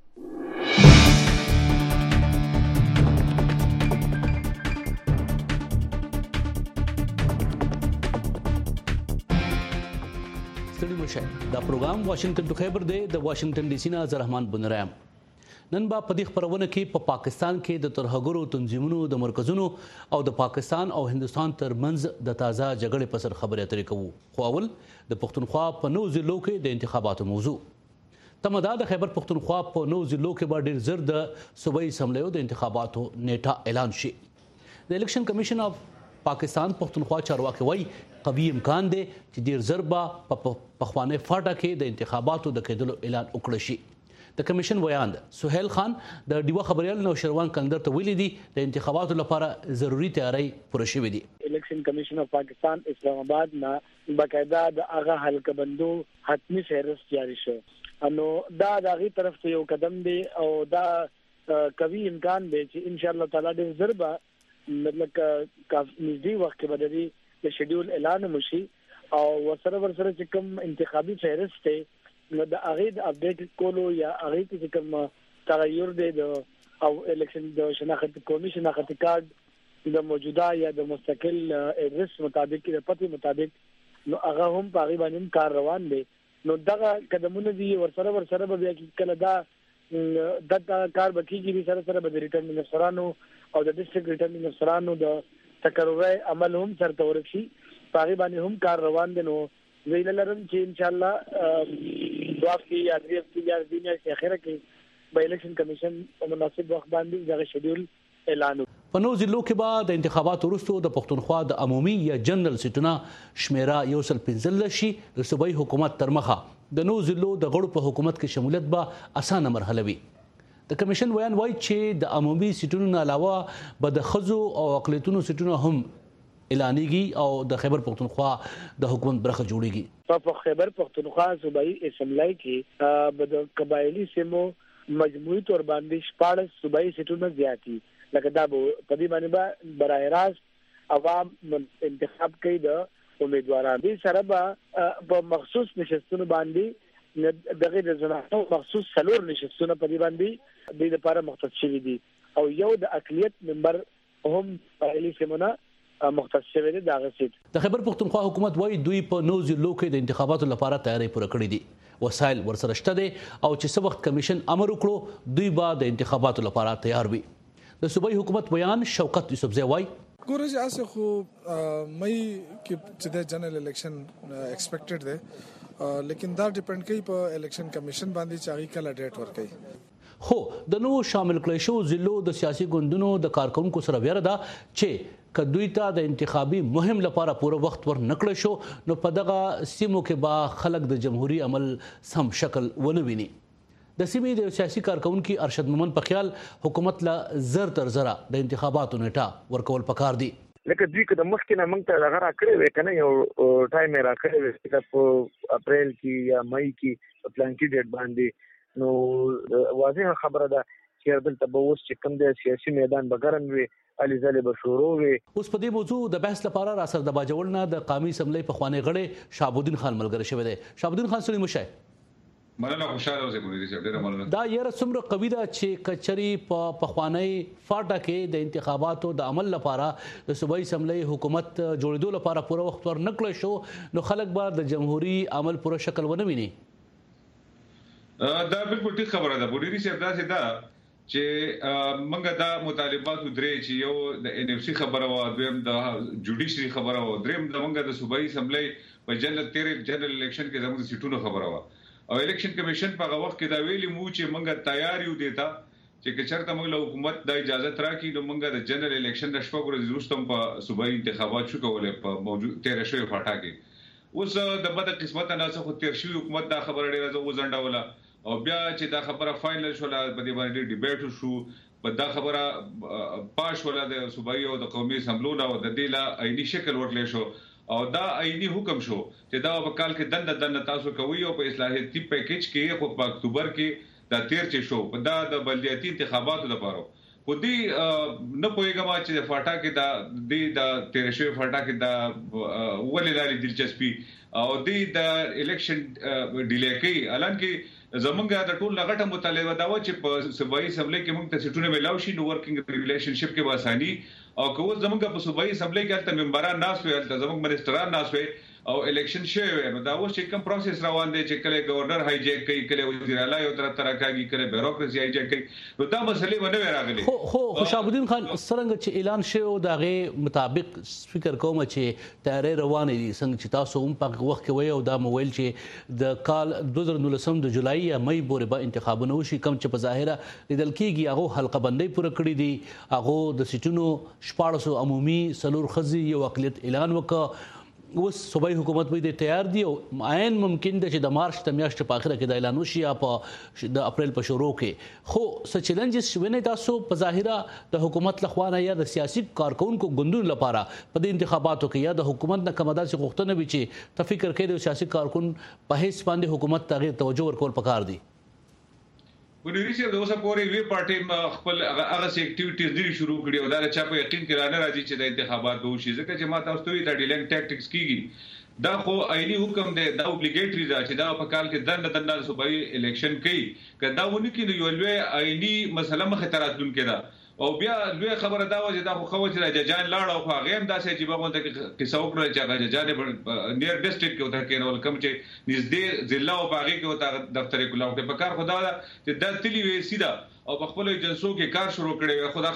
Speaker 8: دا پروګرام واشنگټن ټو خیبر دی د واشنگټن ډي سي نه زه رحمان بنرایم. نن با په دې خبرونه کې په پا پاکستان کې د ترهګرو تنظیمونو د مرکزونو او د پاکستان او هندستان ترمنځ د تازه جګړې په سر خبرې اترې کوو. خو اول د پښتونخوا په نو ضلعو کې د انتخاباتو موضوع تمه ده. د خیبر پښتونخوا په نو ضلعو کې به ډېر زر د صوبایي اسمبلیو د انتخاباتو نیټه اعلان شي. د الیکشن کمیشن اف پاکستان پښتونخوا چارواکي وایي قوي امکان دی چې ډېر زر به په پخوانۍ فاټه کې د انتخاباتو د کېدلو اعلان وکړی شي. د کمیشن ویاند سهیل خان د ډیوه خبريال نو شروان کندر ته ویلي دي د انتخاباتو لپاره ضروری تیاری پوره شوې دي.
Speaker 19: الیکشن کمیشن اف پاکستان اسلام آباد نه باقاعده د هغه حلقه بندو حتمی فهرست جاری شو. انو دا دغه طرف ته یو قدم دی او دا قوي امکان دی چې ان شاء الله تعالی د ضربه مطلب نږدې وخت کې بدري د شیډول اعلان وشي او ورسره ورسره چې کوم انتخابي فهرست دی نو د هغه د اپډیټ کولو یا هغه چې کوم تغیر دی د او الیکشن د شناخت کمیشن شناخت کارت د موجوده یا د مستقل ایڈریس مطابق د پته مطابق نو هغه هم په غیبه نیم کار روان دی. نو دغه قدمونه دي ورسره ورسره به کله دا د کار بکیږي سره سره به د ریټرنینګ افسرانو او د ډیسټریکټ ریټرنینګ افسرانو د تکراري عمل هم سره ورشي په غیبه هم کار روان دي. نو ویل لرم چې ان شاء الله دواف کې یا دریف کې یا دنیا کې اخره کې به الیکشن کمیشن په مناسب وخت باندې دغه شیډول اعلان وکړي.
Speaker 8: په نو ضلعو کې به د انتخاباتو وروسته د پښتونخوا د عمومي یا جنرال سیټونو شمیره یو سل پنځلس شي. د صوبایي حکومت تر مخه د نو ضلعو د غړو په حکومت کې شمولیت به اسانه مرحله وي. د کمیشن ویان وایي چې د عمومي سیټونو نه علاوه به د خزو او اقلیتونو سیټونو هم اعلانېږي او د خیبر پښتونخوا د حکومت برخه جوړیږي.
Speaker 19: په خیبر پښتونخوا صوبایي اسمبلی کې به د قبایلی سیمو مجموعي تور باندې شپږ صوبایي سیټونه زیاتی لکه دا په دې باندې به برای راست عوام انتخاب کوي د امیدوارانو. دې سره به په مخصوص نشستونو باندې دغه د زنانو مخصوص سلور نشستونه په دې باندې د لپاره مختص شوي دي او یو د اقلیت ممبر هم قبایلی سیمونه مختص شوی دی. دغه سیټ
Speaker 8: د خیبر پښتونخوا حکومت وایي دوی په نو ضلعو کې د انتخاباتو لپاره تیاری پوره کړې دي. وسایل ورسره شته دي او چې څه وخت کمیشن امر وکړو دوی به د انتخاباتو لپاره تیار وي. د صوبایي حکومت بیان شوکت یوسفزی وایي
Speaker 20: ګورځ اسه خو مې کې چې د جنرال الیکشن ایکسپیکټډ دی لیکن دا ډیپند کوي په الیکشن کمیشن باندې چې هغه کله ډیټ ورکړي.
Speaker 8: خو د نو شامل کړی شو ضلعو د سیاسي ګوندونو د کارکونکو سره ویره ده چې کدوی ته د انتخابي مهم لپاره پوره وخت ور نکړ شو نو په دغه سیمو کې با خلک د جمهوریت عمل سم شکل ونه ویني. د سیمې د سیاسي کارکونکو ارشد مومن په خیال حکومت لا زر تر زره د انتخاباتو نیټه ورکول پکار دي.
Speaker 19: لکه دوی که د مخکې نه موږ ته دغه راکړی وی که نه یو ټایم یې راکړی وی چې په اپریل کې یا مئی کې په پلانکي ډیټ باندې نو واضحه خبره ده چې دلته به اوس چې کوم دی سیاسي میدان به ګرم وي علي ځلې به شروع وي.
Speaker 8: اوس په دې موضوع د بحث لپاره را سره د باجوړ نه د قومي اسمبلی پخوانی غړی شهابالدین خان ملګری شوی دی. شهابالدین خان سړي مشه
Speaker 21: مننه خوشاله اوسئ مولوي صاحب ډېر مننه.
Speaker 8: دا یره څومره قوي ده چې کچري په پخوانی فاټا کې د انتخاباتو د عمل لپاره د صوبایي اسمبلی حکومت جوړېدو لپاره پوره وخت ور نکړل شو نو خلک به د جمهوریت عمل پوره شکل ونه ویني.
Speaker 21: دا بالکل ټیک خبره ده مولوي صاحب. دا څه ده چې منګه دا مطالبات درې چې یو د ان اف سي خبره او دویم د جوډیشري خبره او دریم د منګه د صوبایي اسمبلی په جنرال تیر جنرال الیکشن کې زموږ د سیټونو خبره و او الیکشن کمیشن په هغه وخت کې دا ویلي مو چې منګه تیار یو دیتا چې کچرته موږ له حکومت د اجازه راکړي نو منګه د جنرال الیکشن د شپږ ورځې وروسته په صوبایي انتخابات شو کولای په موجود تیر شوی فاټا کې. اوس د بده قسمت نه څه خو تیر شوی حکومت دا خبره ډیره وزنډوله او بیا چې دا خبره فائنل شو لا په دې باندې ډیبیټ شو په دا خبره پاش ولا د صوبایي او د قومي اسمبلو او د دې لا عیني شکل ورکړل شو او دا عیني حکم شو چې دا په کال کې دند دند تاسو کوي او په اصلاحاتي پیکیج کې خو په اکتوبر کې دا تیر چې شو دا د بلدیاتي انتخاباتو لپاره خو دې نه پوهیږم چې فاټا کې دا د تیر شوی فاټا کې دا ولې لاري دلچسپي او دې د الیکشن ډیلی کوي. الان کې زمونږ د ټول لغټه مطالبه دا و چې په صوبایي اسمبلی کې موږ ته سیټونه ملاوي شي نو ورکینګ ریلیشنشپ کې به اساني او که اوس زمونږ په صوبایي اسمبلی کې البته ممبران ناس وي البته زمونږ منسټران ناس وي او الیکشن شوی نو دا اوس چې کوم پروسس روان دی چې کله گورنر هاي جیک کوي کله وزیر اعلی یو تر تر کوي کله بیوروکراسي هاي جیک کوي نو دا مسلې باندې راغلي.
Speaker 8: خو خو شهابالدین خان څنګه چې اعلان شوی دا غي مطابق فکر کوم چې تیارې روانې دي څنګه چې تاسو هم په وخت کې وای او دا مویل چې د کال دوه هزار نولسم د جولای یا مئی پورې به انتخابونه وشي کم چې په ظاهره لیدل کېږي هغه حلقه بندي پوره کړې دي هغه د سیټونو شپږ سوه عمومي سلور خزي یو اقلیت اعلان وکړ. اوس صوبایي حکومت به تیار دی او عین ممکن ده چې د مارچ د میاشتې په اخره کې د اعلان وشي یا په د اپریل په شروع کې. خو څه چیلنجز شوي تاسو په ظاهره د حکومت لخوا نه یا د سیاسي کارکونکو ګوندونو لپاره په دې انتخاباتو کې یا د حکومت نه کومه داسې غوښتنه وي چې تفکر کوي د سیاسي کارکون په هیڅ باندې حکومت ته توجه ورکول پکار دي.
Speaker 21: مولوي صاحب د اوسه پورې وی پارټي خپل هغه سي اکټیویټیز لري شروع کړي او دا چا په یقین کې رانه راځي چې د انتخابات به وشي ځکه چې ما تاسو ته دا ډیلنګ ټاکټکس کیږي دا خو عیني حکم دی دا اوبلیګیټری دا چې دا په کال کې دند دند صوبایي الیکشن کوي کدا ونه کې یو لوی عیني مسله مخه تراتلون کړه او بیا لوی خبره دا و چې دا خو خو چې ججان لاړ او خو غیم داسې چې بغونته کې قصه وکړه چې هغه ججان نیر ډیسټریکټ کې وته کېنول کم چې نږدې ضلع او باغی کې وته دفتر کلاو کې په کار خدا چې د تلی وی سیدا او په خپل ایجنسو کې کار شروع کړي خدا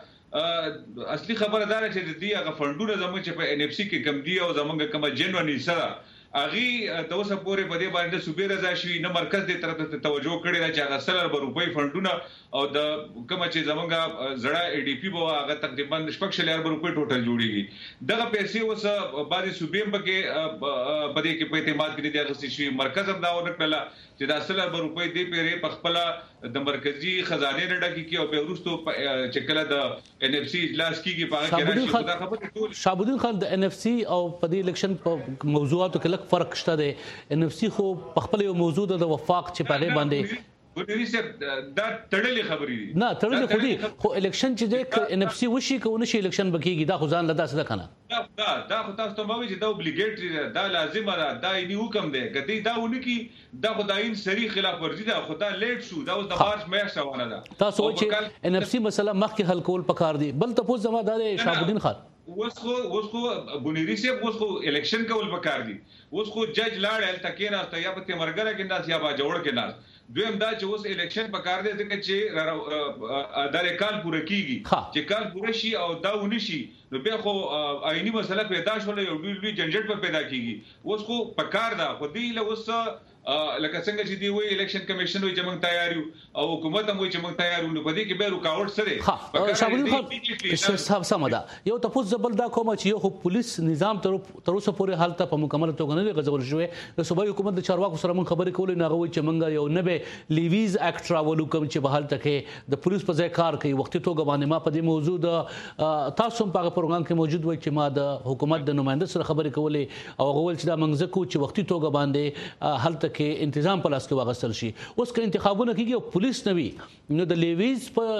Speaker 21: خبره اصلي خبره دا چې د دې هغه فندونه زموږ چې په ان اف سي کې کم دي او زموږ کومه جنونی سره اغي د اوسه پورې په دې باندې صوبې رضا شوی نه مرکز دې طرف ته توجه کړی دا چې هغه سلر به روپۍ فندونه او د کومه چې زمونږه زړه ای ډی پی به هغه تقریبا شپږ شلیر به روپۍ ټوټل جوړیږي دغه پیسې اوس بعضي صوبې په کې په دې کې په اعتماد کې دي هغه شي مرکز هم دا ورکړه چې دا سلر به روپۍ دې پیری په خپل د مرکزی خزانه نه ډکی کی او په ورستو چې کله د ان اف سي اجلاس کیږي په هغه کې راشي دا خبره ټول
Speaker 8: شهابالدین خان د ان اف سي او په دې الیکشن په موضوعاتو کې لږ فرق شته دی ان اف سي خو په خپل یو موضوع د وفاق چې په باندې
Speaker 21: ګورې چې دا تړلې خبرې دي
Speaker 8: نه تړلې خو دي خو الیکشن چې د ان اف سي وشي کوونه شي الیکشن بکیږي دا خو ځان لدا څه کنه
Speaker 21: دا دا دا خو تاسو ته مو چې دا اوبلیګیټری دا لازم ده دا یې حکم دی کدی دا ونه کی دا خداین سری خلاف ورزي ده خدا لیټ شو دا اوس د مارچ میاشت روانه ده
Speaker 8: تاسو چې ان اف سي مسله مخکې حل کول پکار دي بل تاسو زمادار شهابالدین خان
Speaker 21: اوس خو اوس خو بنيري سي اوس خو الیکشن کول پکار دي اوس خو جج لاړ ال تکینا ته یا په مرګره کې ناس یا با جوړ کې ناس دویم دا چې اوس الیکشن پکار دي ځکه چې د کال پوره کیږي چې کال پوره شي او دا ونی شي نو بیا خو آئینی مسله پیدا شول یو لوی جنجټ په پیدا کیږي اوس خو پکار ده خو دی له اوس لکه څنګه چې دی وی الیکشن کمیشن وی چې موږ تیار یو او حکومت هم وی چې موږ تیار یو نو په دې کې به رکاوټ سره
Speaker 8: ها شابه خان سم ده یو تاسو زبل دا کوم چې یو پولیس نظام تر تر اوسه پورې حالت په مکمل توګه نه غځول شوی د صوبایي حکومت د چارواکو سره موږ خبرې کولې نه غوي چې موږ یو نوې لیویز اکټ راولو کوم چې به حالت کې د پولیس په ځای کار کوي وختي توګه باندې ما په دې موضوع د تاسو په پروګرام کې موجود وای چې ما د حکومت د نمائنده سره خبرې کولې او غول چې دا موږ زکو چې وختي توګه باندې حالت کې انتظام په لاس کې واغستل شي اوس که انتخابونه کیږي او پولیس نه وي نو د لیویز په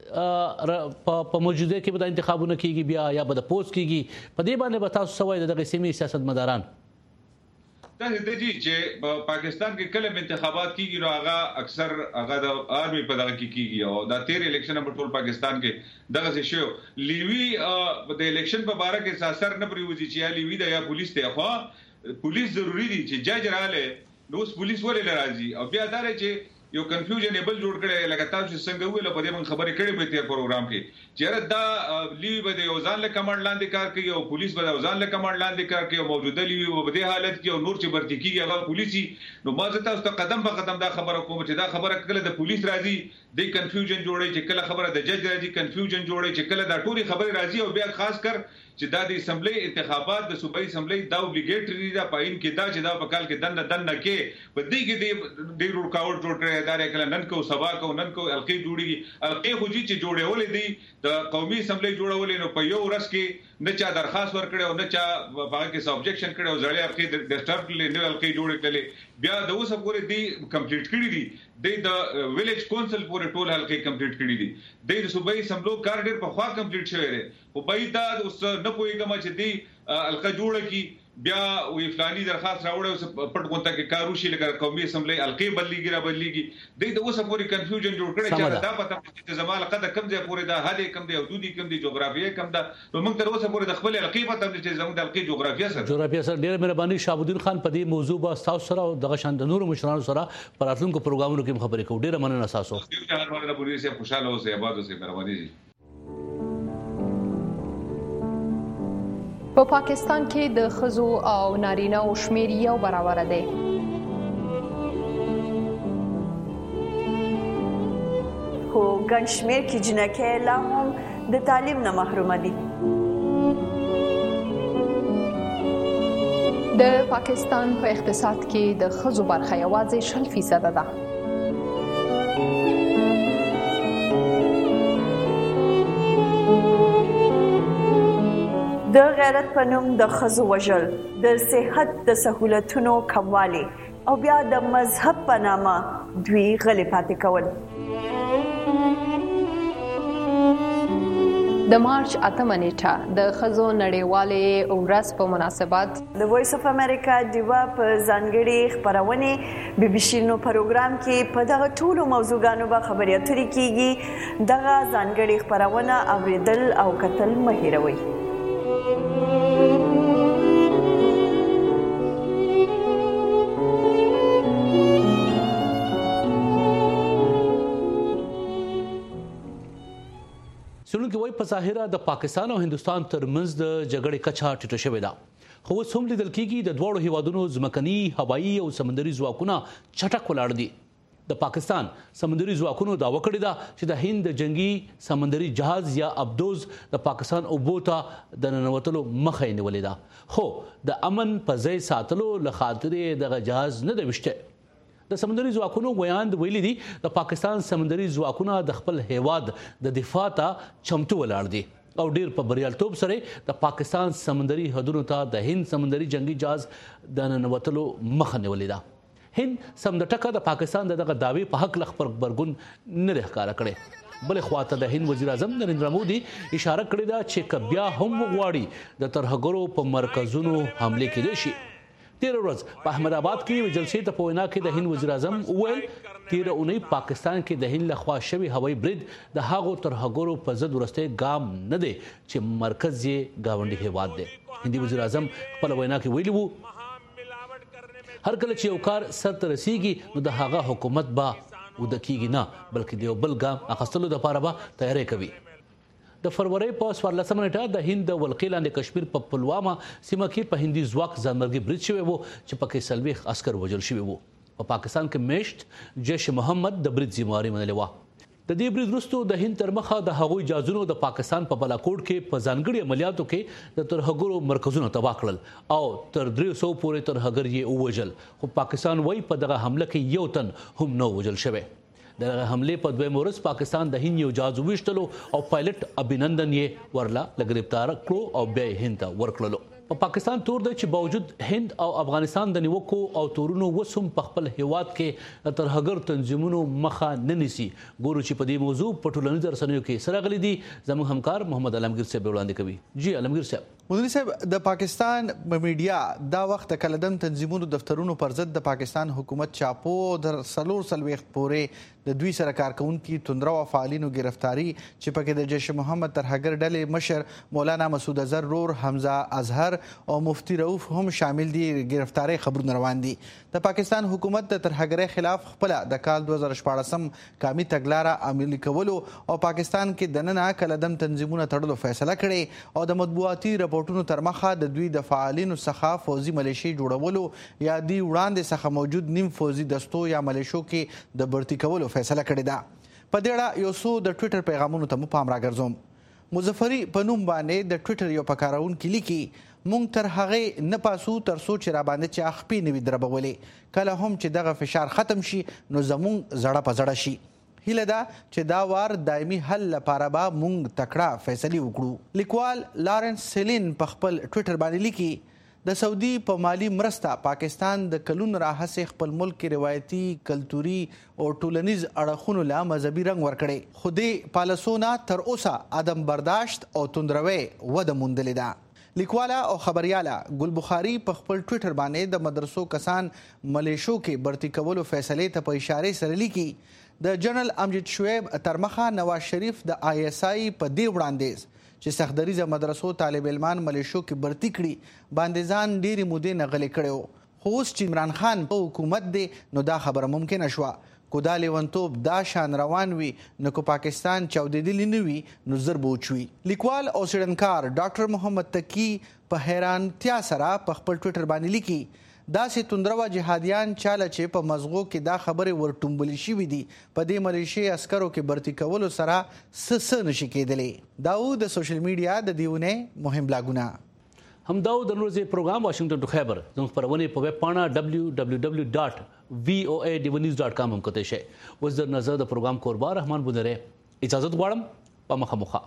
Speaker 8: په موجوده کې به د انتخابونه کیږي بیا یا به د پوسټ کیږي په دې باندې به تاسو سوای دغه سیمې سیاستمداران
Speaker 21: دا د دې چې پاکستان کې کله انتخابات کیږي نو هغه اکثر هغه د آرمي په دغه کې کیږي او دا تیر الیکشن په ټول پاکستان کې دغه څه شو لیوی د الیکشن په اړه کې ساسر نه پریوځي چې یا لیوی د یا پولیس ته خو پولیس ضروری دي چې جج رااله نو اوس پولیس ولې لراځي او بیا دا چې یو کنفیوژنبل جوړ کړي لکه تاسو څنګه ویل په دې من خبرې کړې په تیر پروګرام کې چې دا لیوی به د یوزان له کمانډ لاندې کار کوي او پولیس به د یوزان له کمانډ لاندې کار کوي او موجوده لیوی په دې حالت کې او نور چې برتی کیږي هغه پولیسي نو ما زه تاسو ته قدم په قدم دا خبره کوم چې دا خبره کله د پولیس راځي د کنفیوژن جوړي چې کله خبره د جج راځي کنفیوژن جوړي چې کله دا ټولي خبره راځي او بیا خاص کر چې دا د اسمبلی انتخابات د صوبایي اسمبلی دا اوبلیګیټری دا پاین کې دا چې دا په کال کې دنه دنه کې په دې کې د ډیر رکاوټ جوړ کړی دا کله نن کو سبا کو نن کو القی جوړیږي القی خو چې جوړولې دي د قومي اسمبلی جوړولې نو په یو ورځ کې نه چا درخواست ورکړي او نه چا هغه کې سبجیکشن کړي او ځړې القی ډسټرب کړي نو القی جوړ کړي بیا د اوسه پورې دی کمپلیټ کړی دي د ویلیج کونسل پورې ټول القی کمپلیټ کړی دي د صوبایي اسمبلی کار ډیر په خوا کمپلیټ شوی دی او باید دا اوس نه پوهیږم چې دی القی جوړ کی بیا وی فلانی درخواست راوړل او پټ غونټه کې کارو شي لکه قومي اسمبلی القی بدلیږي را بدلیږي د اوسه پورې کنفیوژن جوړ کړي چې دا پته چې زمال قد کم ځای پورې دا هله کم دی حدودي کم دی جغرافیه کم دا نو موږ تر اوسه پورې د خپل القی پته چې زموږ د القی جغرافیه سره
Speaker 8: جغرافیه سره ډیر مهرباني شهابالدین خان په دې موضوع با تاسو سره او دغه شان د نور مشرانو سره پر راتلونکو پروګرامونو کې خبرې کوو ډیر مننه تاسو
Speaker 21: د پولیسو خوشاله اوسئ آباد اوسئ مهرباني
Speaker 18: په پاکستان کې د ښځو او نارینه او شمیر یو برابر دی
Speaker 1: خو ګڼ شمیر کې جنکۍ لا هم د تعلیم نه محرومه دي
Speaker 18: د پاکستان په اقتصاد کې د ښځو برخه یوازې شل فیصد ده
Speaker 1: د غیرت په نوم د ښځو وژل د صحت د سہولتونو کموالی او بیا د مذهب په نامه دوی غلې پاتې کول
Speaker 18: د مارچ اتمه نیټه د ښځو نړیوالې ورځ په مناسبت
Speaker 1: د وایس اف امریکا دیوا په ځانګړي خبرونه بي بي سي نو پروګرام کې په دغه ټولو موضوعګانو به خبرې اترې کیږي دغه ځانګړي خبرونه اوریدل او کتل مه هیروئ
Speaker 8: څلونکي وایي په ظاهره د پاکستان او هندستان ترمنځ د جګړې کچه ټیټه شوې ده خو اوس هم لیدل کېږي د دواړو هیوادونو ځمکني هوایي او سمندري ځواکونه چټک ولاړ دي د پاکستان سمندري ځواکونو دعوه کړې ده چې د هند د جنگي سمندري جهاز یا ابدوز د پاکستان اوبو ته د ننوتلو مخه یې نیولې ده خو د امن په ځای ساتلو له خاطرې دغه جهاز نه دی وشته د سمندري ځواکونو ویاند ویلي دي د پاکستان سمندري ځواکونه د خپل هیواد د دفاع ته چمتو ولاړ دي او ډیر په بریالیتوب سره د پاکستان سمندري حدودو ته د هند سمندري جنگي جهاز د ننوتلو مخه نیولې ده هند سمدټکه د پاکستان دغه داوی په حق لخ پر برګون نه ښکارا کړي بل خواته د هند وزیر اعظم نریندرا مودي اشاره کړې ده چې بیا هم غواړي د ترهګرو په مرکزونو حمله کړي شي تیر ورځ په احمد آباد کې جلسې ته په وینا کې د هند وزیر اعظم وویل تیر اونۍ پاکستان کې د هند لخوا شوی هوایي برید د هغو ترهګرو په ضد ورسته ګام نه دی چې مرکز یې گاونډي هیواد دی هندي وزیر اعظم خپل وینا کې ویلي وو هر کله چې یو کار سر ته رسیږي نو د هغه حکومت با ود کېږي نه بلکې د یو بل ګام اخیستلو لپاره به تیاری کوي د فروری په څوارلسمه نیټه د هند د ولقې لاندې کشمیر په پلوامه سیمه کې په هندي ځواک ځانمرګي برید شوی وو چې پکې څلوېښت عسکر وژل شوي وو. په پاکستان کې میشت جیش محمد د برید ذمہواري منلې وه. د دې برید وروسته د هند تر مخه د هغوی جازونو د پاکستان په بلاکوټ کې په ځانګړي عملیاتو کې د ترهګرو مرکزونه تباه کړل او تر درې سوو پورې ترهګر یې ووژل، خو پاکستان وایي په دغه حمله کې یو تن هم نه وژل شوی. دغه حملې په دویم ورځ پاکستان د هند یو جاز وویشتلو او پایلټ ابینندن یې ورله لګرفتار کړو او بیا یې هند ته ورکړلو. په پاکستان تور دی چې باوجود هند او افغانستان د نیوکو او تورونو وسوم په خپل هیواد کې ترهګر تنظیمونو مخه نه نیسي. ګورو چې په دې موضوع په ټولنیزو رسنیو کې سره غلي دي. زموږ همکار محمد علمگیر صاحب وړاندې کوي. جی علمگیر صاحب.
Speaker 4: مدني صاحب، د پاکستان میډیا دا وخت کلدم تنظیمونو دفترونو پر ضد د پاکستان حکومت چاپو در سلور سلويخت پورې د دوی سره کارکونکي توندرو او فعالینو گرفتاری چې پکې د جیش محمد ترهګر ډلې مشر مولانا مسعود اظهر رور حمزه اظهر او مفتی رؤوف هم شامل دي. گرفتاری خبرونه روان دي. د پاکستان حکومت د ترهګرۍ خلاف خپل د کال دوه زره شپاړسم کامي تګلاره عملي کولو او پاکستان کې دننه کلدم تنظیمونه تړلو فیصله کړې او د مطبوعاتي رپورټونو تر مخه د دوی د فعالینو څخه فوزي ملیشي جوړولو یا دی وړاندې څخه موجود نیم فوزي دستو یا ملیشو کې د برتی کولو فیصله کړې ده. په دې اړه یو څو د ټویټر پیغامونو ته مو پام راګرځوم. مظفری په نوم باندې د ټویټر یو پکارونکي لیکي مونږ تر هغې نه پاسو تر څو چې راباندې چې خپې نه وي دربولې. کله هم چې دغه فشار ختم شي نو زمونږ زړه په زړه شي. هیله ده چې دا وار دایمي حل لپاره به مونږ تکړه فیصلې وکړو. لیکوال لارنس سیلین په خپل ټویټر باندې لیکي د سعودي په مالی مرسته پاکستان د کلونو راهیسې خپل ملک کې روایتي کلتوري او ټولنیز اړخونو له مذهبي رنګ ورکړی، خو دې پالسونه تر اوسه عدم برداشت او توندروي وده موندلې ده. لیکواله او خبرياله ګل بخاري په خپل ټویټر باندې د مدرسو کسان ملیشو کې برتی کولو فیصلې ته په اشاره سره لیکي د جنرال امجد شعیب تر مخه نواز شریف د آی اس آی په دې وړاندیز چې سختدریزه مدرسو طالب علمان ملیشو کې برتی کړي باندې ځان ډېری مودې نه غلې کړو. خو اوس چې عمران خان په حکومت دی نو دا خبره ممکنه شوه. کو دا لیونتوب دا شان روان وي نو کو پاکستان چاودېدلی نه وي نو زر به وچوي. لیکوال او څېړنکار ډاکټر محمد تقي په حیرانتیا سره په خپل ټویټر باندې لیکي داسې توندروا جهادیان چاله چې په مزغو کې دا خبرې ورټومبلې شوي دي په دې ملیشي عسکرو کې برتی کولو سره څه څه نشي کېدلی. دا و د سوشل میډیا د دیونه مهم بلاګونه.
Speaker 8: همدا د ورځې پروګرام واشنگټن ټو خیبر زموږ خپرونې په ویب پاڼه دبلیو دبلیو دبلیو ډاټ وی او ای ډیو نیوز ډاټ کام هم کتلی شئ. اوس د نظر د پروګرام کوربا رحمان بونری اجازه غواړم په مخه مخه.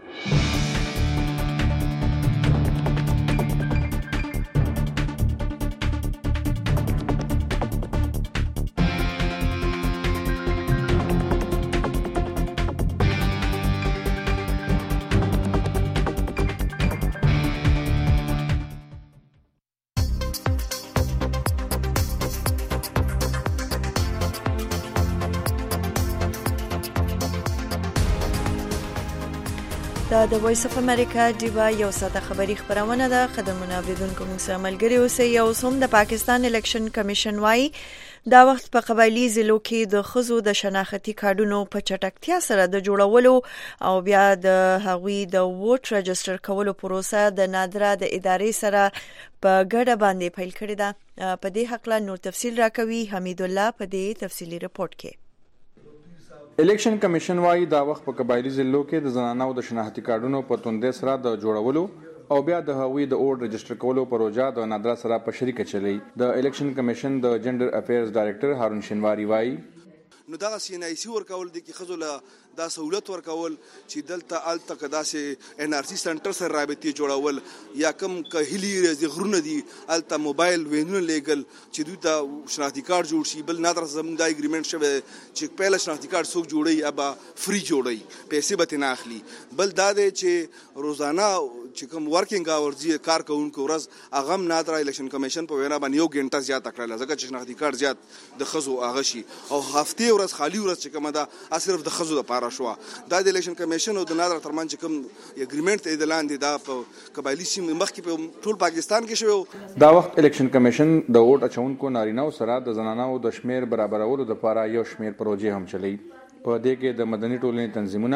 Speaker 1: دا د وایس اف امریکا دیوا یو ساده خبری خبرونه ده. خدمونه اوریدونکو موږ سره ملګري اوسئ. یو سوم د پاکستان الیکشن کمیشن وايي دا وخت په قبایلی ضلعو کې د خزو د شناختی کارډونو په چټکتیا سره د جوړولو او بیا د هغوی د ووټ رجستر کولو پروسه د نادره د ادارې سره په ګډه باندې پیل کړې ده. په دې حق لا نور تفصیل راکوي حمید الله په دې تفصیلی رپورت کې.
Speaker 22: الیکشن کمیشن وايي دا وخت په قبایلی ضلعو کې د زنانو د شناختی کارډونو په توندې سره د جوړولو او بیا د هغوی د ووټ رجستر کولو پروژه د نادره سره په شریکه چلی. د الیکشن کمیشن د جندر افیرز ډایریکټر هارون شینواری وايي
Speaker 23: نو دا سی ان آی سی ورکول دي کې خزو له دا سہولت ورکول چې دلته الته کدا سه ان آر سی سنټر سره رابطه جوړول یا کم کهلی زغرونه دي الته موبایل وینونه لیګل چې دوی ته شناختی کارت جوړ شي. بل نادر زموږ د اګریمنت شوه چې پهله شناختی کارت څوک جوړي ابا فری جوړي پیسې به نه اخلي. بل دا دی چې روزانه چې کوم ورکینګ اورز کار کوونکو ورځ اغم نادر الیکشن کمیشن په وینا باندې یو غنټه زیات کړل ځکه چې شناختی کارت زیات د خزو اغه شي او هفته ورځ خالی ورځ چې کومه دا صرف د خزو لپاره شو. دا د الیکشن کمیشن او د نادر ترمن چې کوم اګریمنت ته اعلان دي دا په قبایلی سیم مخکې په ټول پاکستان کې شوی.
Speaker 22: دا وخت الیکشن کمیشن د ووټ اچونکو نارینه سره د زنانو د شمیر برابرولو لپاره یو شمیر پروژې هم چلی. په دې کې د مدني ټولنې تنظیمونه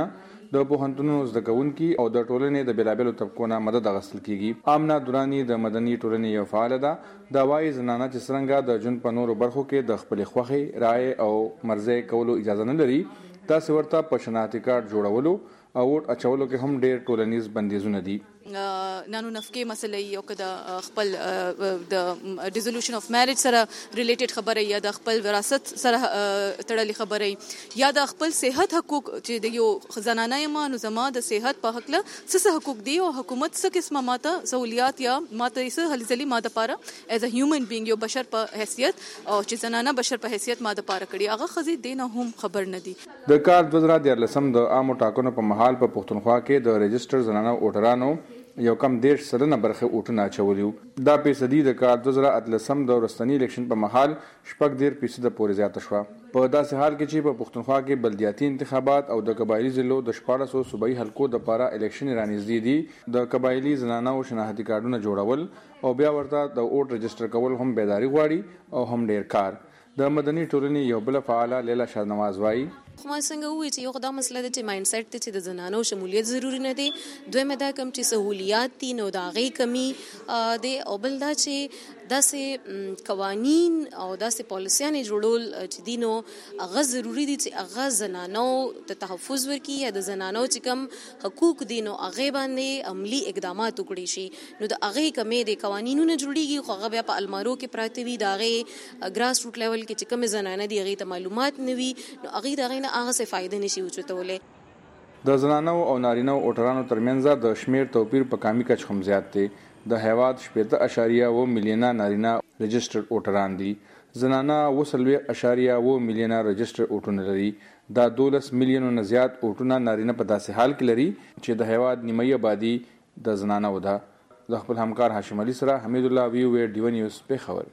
Speaker 22: د پوهنتونونو زده کوونکي او د ټولنې د بېلابېلو طبقو نه مدد اخیستل کیږي. آمنه دورانی د مدني ټولنې یو فعال ده. دا وايي زنانه چې څرنګه د ژوند په نورو برخو کې د خپلې خوښې رائے او مرزي کولو اجازه نه لري، تاسو ورته په شناختی کارت جوړولو او ووټ اچولو کې هم ډېر ټولنیز بندیزونه دي.
Speaker 3: نانو نفقې مسلې یو کده خپل د ډیزولوشن اف میریج سره ریلیټډ خبره یا د خپل وراثت سره تړلې خبره یا د خپل صحت حقوق چې د یو زنانه یم نو زما د صحت په حق له څه حقوق دي او حکومت څه قسمه ماته سہولیات یا ماته څه هلي ماده پاره ایز ا هیومن بینګ یو بشر په حیثیت او چې زنانه بشر په حیثیت ماده پاره کړي هغه خزي دینه هم خبر نه دي.
Speaker 22: د کار دوه زره دیارلسم د عامو ټاکنو په مهال په پښتونخوا کې د رجسټر زنانه ووټرانو یو کم دیش سلنه برخه ووټونه اچولیو. دا فیصدي د کار دوه زره اتلسم د وروستني الیکشن په مهال شپږ ډیر فیصد پورې زیاته شوه. په داسې حال کې چې په پښتونخوا کې بلدیاتي انتخابات او د قبایلی ضلعو د شپاړس سوه صوبایي حلقو د پاره الیکشن رانږدې دي، د قبایلی زنانو شناختی کارډونه جوړول او بیا ورته د ووټ رجسټر کول هم بیداری غواړي او هم ډیر کار. د مدني ټولنې یو بل فعاله لیلا شاهنواز وایي
Speaker 5: خو ما څنګه وایي چې یو خدای مسله ده چې مایند سیټ ته چې د زنانو شمولیت ضروری نه دی، دویمه دا کم چې سہولیات دي نو د هغې کمی دی، او بل دا چې داسې قوانین او داسې پالیسیانې جوړول چې دي نو هغه ضروری دي چې هغه زنانو ته تحفظ ورکړي یا د زنانو چې کوم حقوق دي نو هغې باندې عملي اقدامات وکړي شي. نو د هغې کمې د قوانینونه جوړیږي خو هغه بیا په المارو کې پراته وي، د هغې ګراس روټ لیول کې چې کومې زنانه دي هغې ته معلومات نه وي نو هغې د هغې نه هغه څه فایده نشي وچتولی.
Speaker 22: د زنانو او نارینه ووټرانو ترمنځ د شمیر توپیر په کامي کچ هم زیات دی. د هیواد شپږ اشاریه و میلیونه نارینه رجسټرډ ووټران دي، زنانه و څلوېښت اشاریه و میلیونه رجسټرډ ووټونه لري. دا دولس میلیونو نه زیات ووټونه نارینه په داسې حال کې لري چې د هیواد نیمایي آبادي د زنانه و ده. د خپل همکار هاشم علي سره حمید الله وی او ډیو نیوز پیښور.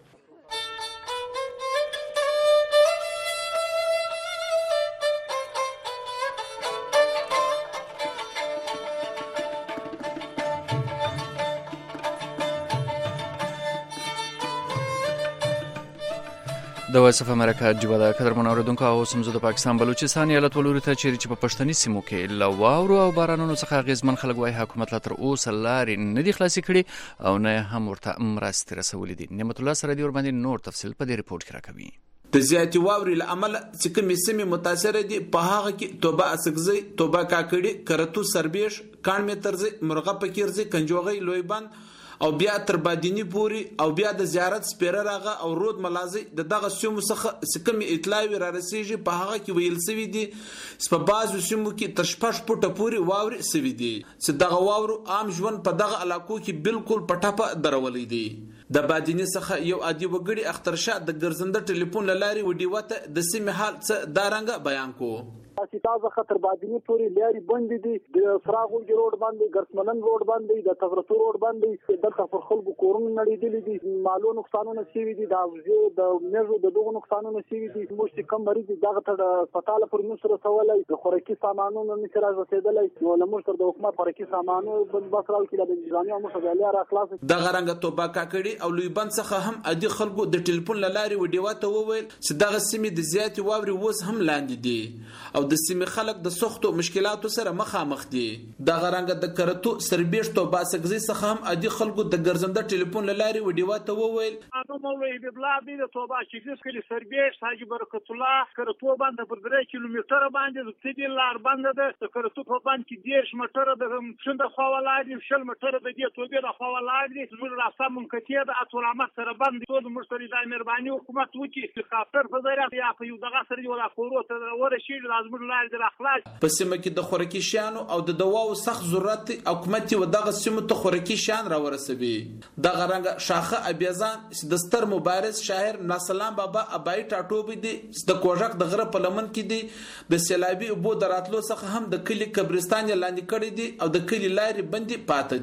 Speaker 2: د وایس اف امریکا جوبه د قدرمن اوریدونکو او سمزو د پاکستان بلوچستان ایالت ولوري ته چیرې چې په پښتني سیمو کې له واورو او بارانونو څخه اغیزمن خلک وایي حکومت لا تر اوسه لارې نه دي خلاصې کړي او نه هم ورته مرستې رسولې دي. نعمت الله سره دی ورباندې نور تفصیل په دې ریپورت کې راکوي.
Speaker 7: د زیاتې واورې له امله چې کومې سیمې متاثره دي په هغه کې توبه اسکزۍ، توبه کاکړي، کرتو سربیش، کاڼ میترزي، مرغه پکیرزي، کنجوغۍ، لوی بند او بیا تر بادینی پوری او بیا د زیارت سپیره راغه او رود ملازي د دغه سیمو څخه سکم اطلاعي را رسیږي. په هغه کې ویل سوي دي په بعضو سیمو کې تر شپږ فوټه پوري واورې سوي دي چې دغه واورو عام ژوند په دغه علاقو کې بالکل په ټاپه درولې دي. د بادینی څخه یو عادي وګړي اخترشاه د ګرځنده ټلیفون لاري وډیو ته د سیمې حال څه دارنګ بیان کو.
Speaker 24: تازه خطر بادینی پوری لاري بند دي، د فراغوج روډ باندې، ګرسمنن روډ باندې، د تغرتو روډ باندې دلته پر خلکو کورونه نړیدلي دي، مالو نقصانونه شوي دي، د اوزو د میږو د دغو نقصانونه شوي دي. موږ چې کوم مریض دغه ته د هسپتال پر نشو رسولی، د خوراکي سامانونو نشي رارسېدلی، نو له موږ سره د حکومت خوراکي سامانو بندوبست راوکړي د نظامي او موږ بیا را خلاص
Speaker 7: دغه رنګه توبه کاکړي او لوی بند څخه هم عادي خلکو د ټلیفون له لارې وډیو ته وویل چې دغه سیمې د زیاتې واورې اوس هم لاندې دي او د سیمې خلک د سختو مشکلاتو سره مخامخ دي. دغه رنګه د کرتو سربیش توبه اسکزۍ څخه هم عادي خلکو د ګرځنده ټلیفون له لارې وډیو ته وویل
Speaker 24: انو مولوی بلا دی د توبه اسکزۍ کلی سربیش حاجی برکت الله کرتو باندې پر درې کیلومتره باندې د تیدی لار باندې د کرتو په باندې کې ډیر مټره د شنده خوالاړي شل مټره د دې توبه د خوالاړي زموږ راسته منکتیه د اتولامت سره باندې ټول مشتری د مهرباني حکومت وکي خاطر په ځای یا په یو دغه سره یو لا کورو ته ورشي لازم لار د اخلاص
Speaker 7: په سیمه کې د خوراکي شیانو او د دواو سخت ضرورت حکومت و دغه سیمه ته خوراکي شیان را ورسوي. دغه رنګ شاخه ابيزان د ستر مبارز شاعر ناسلام بابا ابای ټاټوبي دي د کوژک د غره په لمن کې دي د سیلابي ابو دراتلو څخه هم د کلی قبرستان لاندې کړي دي او د کلی لارې بندي پاتې دي.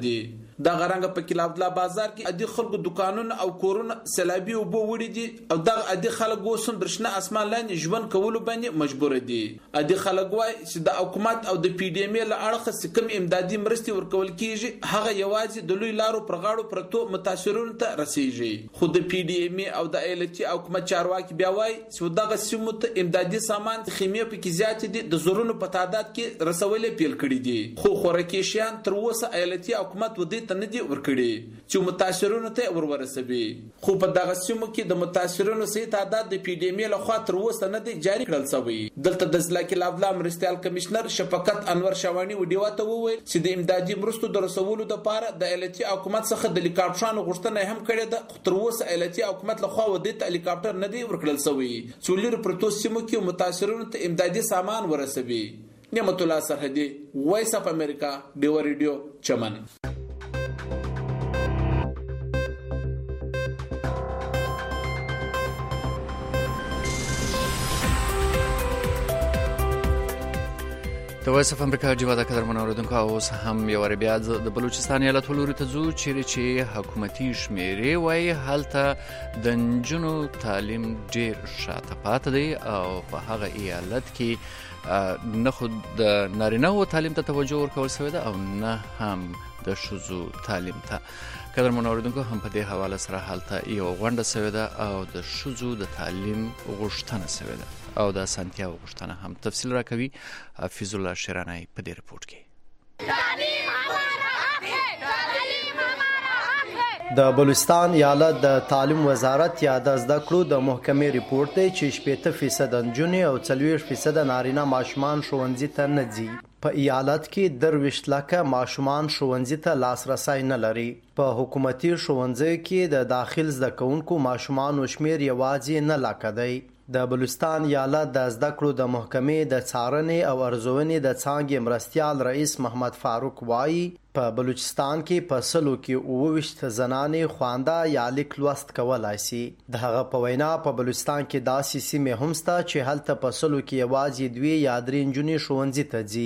Speaker 7: د غرنګ په کلاب الله بازار کې ادي خلکو دکانونه او کورونه سیلابي او بو وړي دي او د ادي خلک وسم درشنه اسمان لاندې ژوند کول باندې مجبور دي. ادي خلک وای چې د حکومت او د پی ډی ایم له اړخ سکم امدادي مرستي ورکول کیږي هغه یوازې د لوی لارو پر غاړو پرتو متاثرون ته رسیږي. خو د پی ډی ایم او د ایالتي حکومت چارواکي بیا وای چې دغه سیمو ته امدادي سامان خیمه پکې زیات دي د زورونو په تعداد کې رسولې پیل کړي دي. خو خورکې شیان تر اوسه ایالتي حکومت ودی ته نه دی ورکړي چې متاثرون ته ورورسوي. خو په دغه سیمو کې د متاثرونو سي تعداد د پی ډی ایم له خوا تر اوسه نه دی جاری کړل شوی. دلته د ځلاکي لابلا مرستيال کمشنر شفقت انور شوانی وډیو ته وویل چې د امدادي مرستو د رسولو لپاره د ایالتي حکومت څخه د هلیکاپټرانو غوښتنه هم کړې ده. تر اوسه ایالتي حکومت له خوا ودی ته هلیکاپټر نه دی ورکړل شوی چې لیر پروتو سیمو کې متاثرون ته امدادي سامان ورسوي. نعمت الله سرحدي، وایس اف امریکا، ډیو ریډیو چمن.
Speaker 2: د وایس اف امریکا جیوا د قدر منوردونکو اوس هم یو بیا د بلوچستان ایالت ولوري ته ځو چیرې چې حکومتي شمیرې وایي هلته د نجونو تعلیم ډیر شاته پاتې دی او په هغه ایالت کې نه خود د نارینه‌و تعلیم ته توجه ورکول شوې ده او نه هم د ښځو تعلیم ته. قدر منوردونکو هم په دې حواله سره هلته یو غونډه شوې ده او د ښځو د تعلیم غوښتنه شوې ده او د سانتیاغو غوښتنه هم. تفصیل راکوي حفیظ الله شیرانی په دې رپورت کې.
Speaker 6: د بلوچستان ایالت د تعلیم وزارت یا د زده کړو د محکمې ریپورت دی چې شپږ فیصد نجونې او څلوېښت فیصد نارینه ماشومان ښوونځي ته نه ځي. په ایالت کې درویشت لکه ماشومان ښوونځي ته لاسرسی نه لري. په حکومتي ښوونځیو کې د داخل زده کوونکو ماشومانو شمیر یوازې نه لکه دی. د بلوچستان ایالت د زده کړو د محکمې د څارنې او ارزونې د څانګې مرستیال رئیس محمد فاروق وایي په بلوچستان کې په سلو کې اووه ویشت زنانې خوانده یا لیک لوست کولای شي. د هغه په وینا په بلوچستان کې داسې سیمې هم شته چې هلته په سلو کې یوازې دوې یا درې نجونې ښوونځي ته ځي.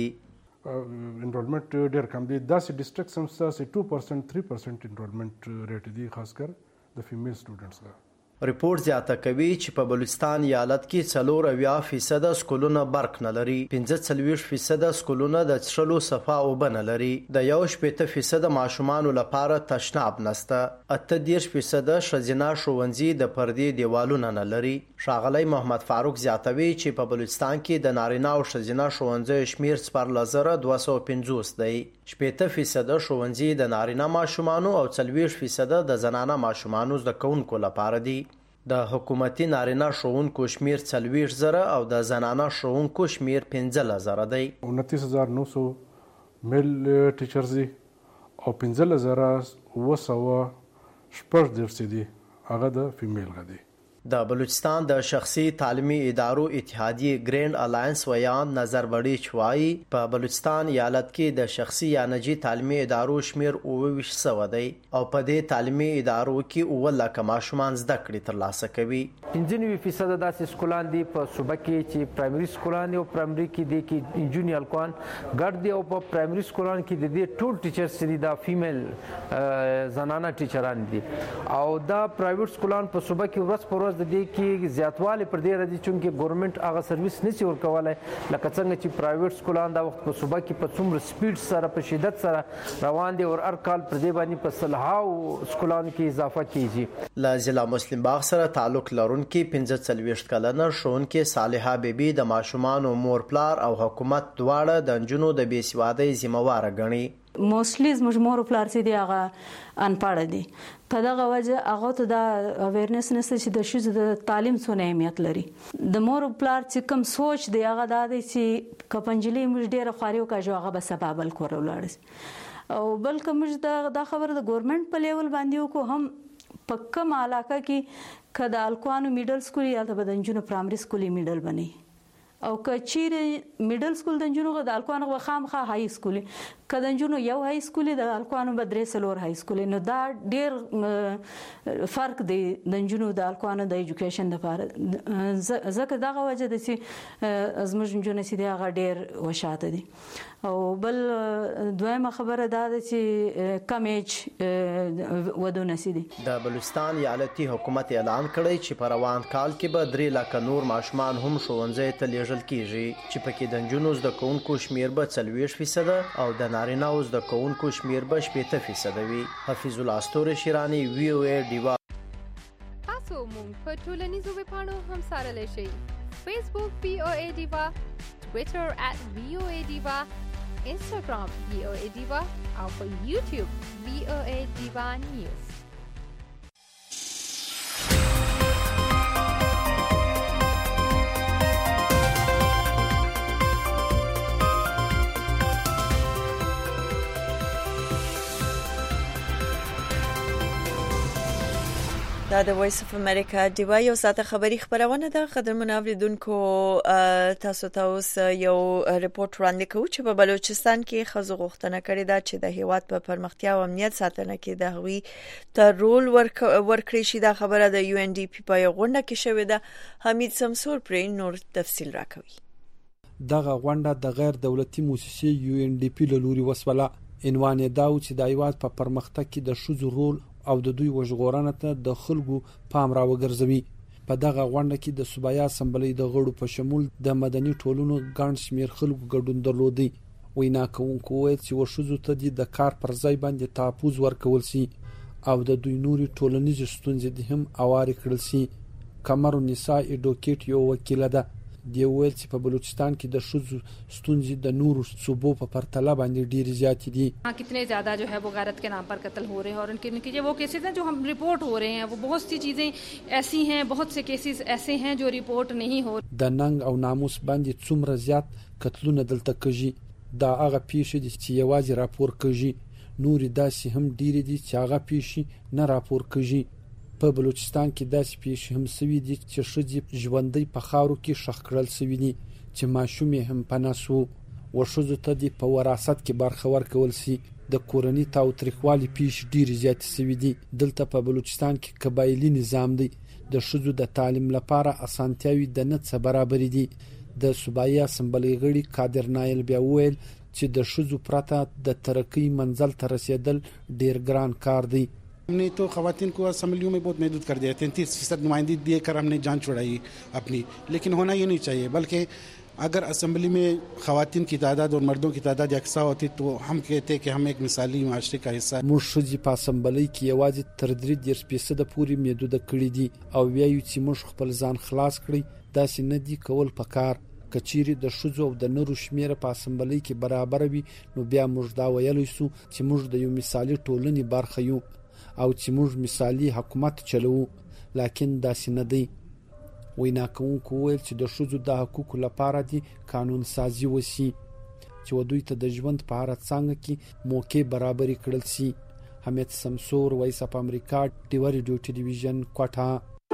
Speaker 9: انرولمنٹ ډیر کم دی. داسې ډسټرکټس هم شته چې دوه پرسنټ درې پرسنټ انرولمنٹ ریټ دی خاص کر د فیمیل سټوډنټس کا.
Speaker 6: ریپورت زیاته کوي چې په بلوچستان ایالت کې څلور اویا فیصد سکولونه برق نه لري، پنځه څلوېښت فیصد سکولونه د څښلو صفا اوبه نه لري، د یو شپېته فیصد ماشومانو لپاره تشناب نشته، اته دېرش فیصد ښځینه ښوونځي د پردې دیوالونه نه لري. ښاغلی محمد فاروق زیاتوي چې په بلوچستان کې د نارینه او ښځینه ښوونځیو شمیر څوارلس زره دوه سوه پنځوس دی. شپېته فیصد ښوونځي د نارینه ماشومانو او څلوېښت فیصد د زنانه ماشومانو زده کوونکو لپاره دي. د حکومتي نارینه ښوونکو شمیر څلوېښت زره او د زنانه ښوونکو شمیر پنځلس زره دی.
Speaker 9: انتیس هزار نو سو میل ټیچرز دي او پنځلس زره اوه سوه شپږ دېرش دي هغه د فیمیل غدي.
Speaker 6: د بلوچستان د شخصي تعلیمي ادارو اتحادیه ګرینډ الاینس ویان نظر وړي چوي په بلوچستان ایالت کې د شخصي یا نجی تعلیمي ادارو شمیر اوه ویشت سوه دی او په دې تعلیمي ادارو کې اوه لکه ماشومان زده کړې ترلاسه کوي.
Speaker 12: پنځه نوي فیصد داسې سکولان دي په صوبه کې چې پرایمري سکولان دي او پرایمري کې دي کې انجونی الکوان ګډ دي او په پرایمري سکولان کې د دې ټول ټیچرز دي دا فیمیل زنانه ټیچران دي او دا پرایویټ سکولان په صوبه کې ورځ پر ورځ د دې کې زیاتوالی پر دې راځي چې ګورنمنت هغه سرویس نشي ورکولای لکه څنګه چې پرایویټ سکولان دا وخت په صوبه کې په څومره سپیډ سره په شدت سره روان دي او هر کال پر دې باندې په سلهاو سکولانو کې اضافه کیږي.
Speaker 6: له ضلع مسلم باغ سره تعلق لرونکي پنځه څلوېښت کلنه ښوونکې صالحه بیبي د ماشومانو مور پلار او حکومت دواړه د نجونو د بې سوادۍ ذمهواره ګڼي.
Speaker 13: موستلی زموږ مور پلار چې دی هغه انپاړه دي په دغه وجه هغه ته دا اویرنس نشته چې د ښځو د تعلیم څونه اهمیت لري. د مور پلار چې کوم سوچ دی هغه دا دی چې کپنجلی موږ ډیره خواري وکړو هغه به سبا بل کور ولاړ او بلکې موږ دا خبره د ګورنمنت په لیول باندې وکړو هم په کوم علاقه کې که د الکوانو میډل سکول یا د بدنجونو پرایمري سکول میډل بني او که چیرې میډل سکول د نجونو د الکوانو خامخا هاي سکول کدنجونو یو های سکول د الکوانو بدرې سلور های سکول نو دا ډیر فرق دی د نجونو د الکوانو د ایجوکیشن لپاره ځکه دغه وجه د چې زموږ نجونې چې هغه ډیر وشاته دي او بل دویمه خبره دا ده چې کم ایج ودونه سي دي
Speaker 6: د بلوچستان ایالتي حکومت اعلان کړی چې په روان کال کې به درې لکه نور ماشومان هم ښوونځي ته لیږل کیږي چې پکې د نجونو زده کوونکو شمیر به څلوېښت فیصده او د نارینه‌و زده کوونکو شمیر به شپېته فیصده وي. حفیظ الله استوري شیراني وی او ای ډیوا.
Speaker 18: تاسو مونږ په ټولنیزو ویبپاڼو هم څارلی شئ. فیسبوک وی او ای ډیوا، ټویټر ات وی او ای ډیوا، انسټاګرام وی او ای ډیوا او په یوټیوب وی او ای ډیوا نیوز.
Speaker 1: دا د وایس اف امریکا دیوا یو ساته خبری خبرونه ده. قدرمن اوریدونکو تاسو ته اوس یو ریپورت وړاندې کوو چې په بلوچستان کې خزو غوښتنه کړې ده چې د هیواد په پرمختیا او امنیت ساتنه کې د هغوی تر رول ورکړي شي. دا خبره د یو ان ډي پی په غونډه کې شوې ده. حمید سمسور پرې نور تفصیل راکوي.
Speaker 11: دغه غونډه د غیر دولتي مؤسسې یو ان ډي پی له لوري وسوله. عنوان یې دا و چې د هیواد په پرمختګ کې د ښځو رول او د دوی وژغورنه ته د خلکو پام راوګرځوي. په دغه غونډه کې د صوبایي اسمبلی د غړو په شمول د مدني ټولنو ګڼ شمېر خلکو ګډون درلودی. وینا کوونکو وویل چې وښځو ته د کار پر ځای باندې تحفظ ورکول شي او د دوی نوري ټولنیز ستونزې هم اوارې کړل شي. کمر النساء ایډوکیټ یو وکیله ده. دی ویل چې په بلوچستان کې د ښځو ستونزې د نورو صوبو په پرتله باندې ډېرې زیاتې دي.
Speaker 14: कितने ज़्यादा जो है वो गैरत के नाम पर कत्ल हो रहे हैं और उनके उनके वो केसेस हैं जो हम रिपोर्ट हो रहे हैं वो बहुत सी चीज़ें ऐसी हैं, बहुत से केसेस ऐसे हैं जो रिपोर्ट नहीं हो.
Speaker 11: د ننګ او ناموس باندې څومره زیات قتلونه دلته کېږي. دا هغه پیښې دي چې یوازې راپور کېږي. نورې داسې هم ډېرې دي چې هغه پیښې نه راپور کېږي. په بلوچستان کې داسې پیښې هم سوي دي چې ښځې ژوندۍ په خاورو کې ښخ کړل سوي دي چې ماشومې هم پناه سو. وښځو ته دې په وراثت کې برخه ورکول شي. د کورني تاوتریخوالي پیښې ډېرې زیاتې سوي دي. دلته په بلوچستان کې قبایلي نظام دی. د ښځو د تعلیم لپاره اسانتیاوې د نه څه برابرې دي. د صوبایي اسمبلی غړي قادر نایل بیا وویل چې د ښځو پرته د ترقۍ منزل ته رسیدل ډېر ګران کار دی.
Speaker 15: हमने तो खवातीन को असम्बलियों में बहुत महदूद कर दिया. तैंतीस फीसद नुमाइंदगी देकर हमने जान छुड़ाई अपनी, लेकिन होना ये नहीं चाहिए. बल्कि अगर असम्बली में खवातीन की तादाद और मर्दों की तादाद यकसा होती तो हम कहते कि हम एक मिसाली माशरे का हिस्सा.
Speaker 11: موږ ښځې په اسمبلی کې یوازې تر درې دېرش فیصده پورې محدوده کړي دي او وایو چې موږ خپل ځان خلاص کړی. داسې نه دي کول پکار. که چیرې د ښځو او د نرو شمېره په اسمبلی کې برابر وي نو بیا موږ دا ویلی سو چې موږ د یو مثالي ټولنې برخه یو او چې موږ مثالي حکومت چلوو، لکن داسې نه دی. وینا کوونکو وویل چې د ښځو د حقوقو لپاره دې قانون سازي وشي چې دوی ته د ژوند په هره څانګه کې موقع برابرې کړل شي. حمید سمسور، وایس اف امریکا، ډیوا ریډیو ټلویزیون، کوټه.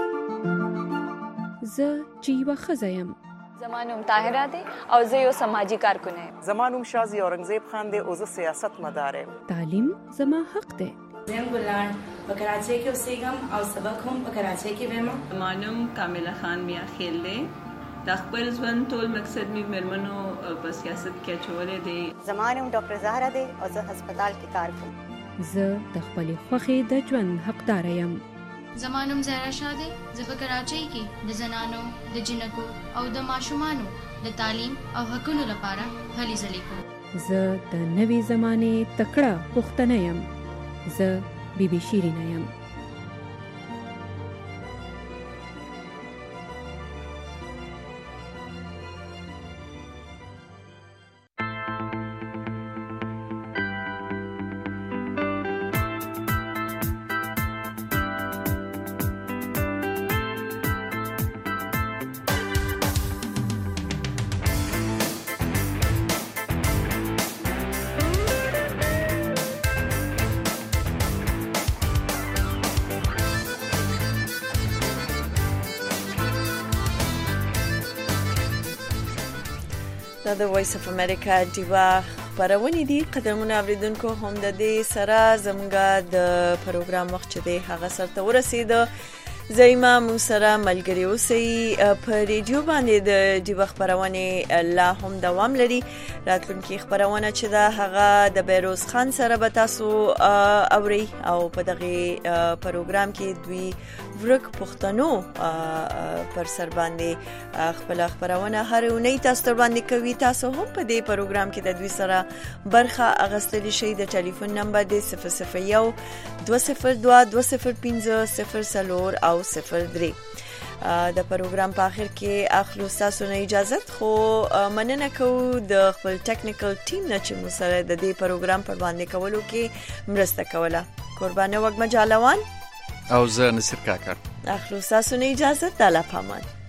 Speaker 10: زه چې یوه ښځه یم.
Speaker 16: زما نوم طاهره دی او زه یو سماجي کارکن یم.
Speaker 25: زما نوم شازي اورنګزیب خان دی او زه سیاست مدار یم.
Speaker 10: تعلیم زما حق دی.
Speaker 26: زم ګلان په کراچۍ کې اوسېږم او سبق هم په کراچۍ کې وایم.
Speaker 27: زما نوم کامله خان میا خیل دی. د خپل ژوند ټول مقصد مې مېرمنو په سیاست کې اچولی دی.
Speaker 16: زما نوم ډاکټر زهره دی او زه هسپتال کې کار کوم.
Speaker 10: زه د خپلې خوښې د ژوند حقدار یم.
Speaker 28: زما نوم زهرا شاه دی. زه په کراچۍ کې د زنانو، د جنکو او د ماشومانو د تعلیم او حقونو لپاره هلې ځلې کوم.
Speaker 10: زه د نوې زمانې تکړه پښتنه یم. زه بی بی شیرینه یم.
Speaker 1: دا د وایس اف امریکا دیوا خبرونه دي قدرمن اوریدونکو هم د دې سره زموږ د پروګرام وخت دی هغه سره ورسید زایما مو سره ملګری اوسئ په ریډیو باندې د جیب خبرونه لا هم دوام لري راتلونکي خبرونه چې دا هغه د بیروز خان سره به تاسو اوري او په دغه پروګرام کې دوی ورک پښتنو پر سر باندې خپل خبرونه هر اونۍ تاسو باندې کوي تاسو هم په دې پروګرام کې د دوی سره برخه اغستلی شئ د ټلیفون نمبر دی صفر صفر یو دوه صفر دوه دوه صفر پنځه صفر صفر او صفر درې د پروګرام په اخر کې اخلو تاسو نه اجازه خو مننه کوو د خپل ټیکنیکل ټیم نه چې مو سره د دې پروګرام پر باندې کولو کې مرسته کوله قربانه وګ مجالوان
Speaker 2: او زه نصیر کاکر
Speaker 1: اخلو تاسو نه اجازه تعالی پامان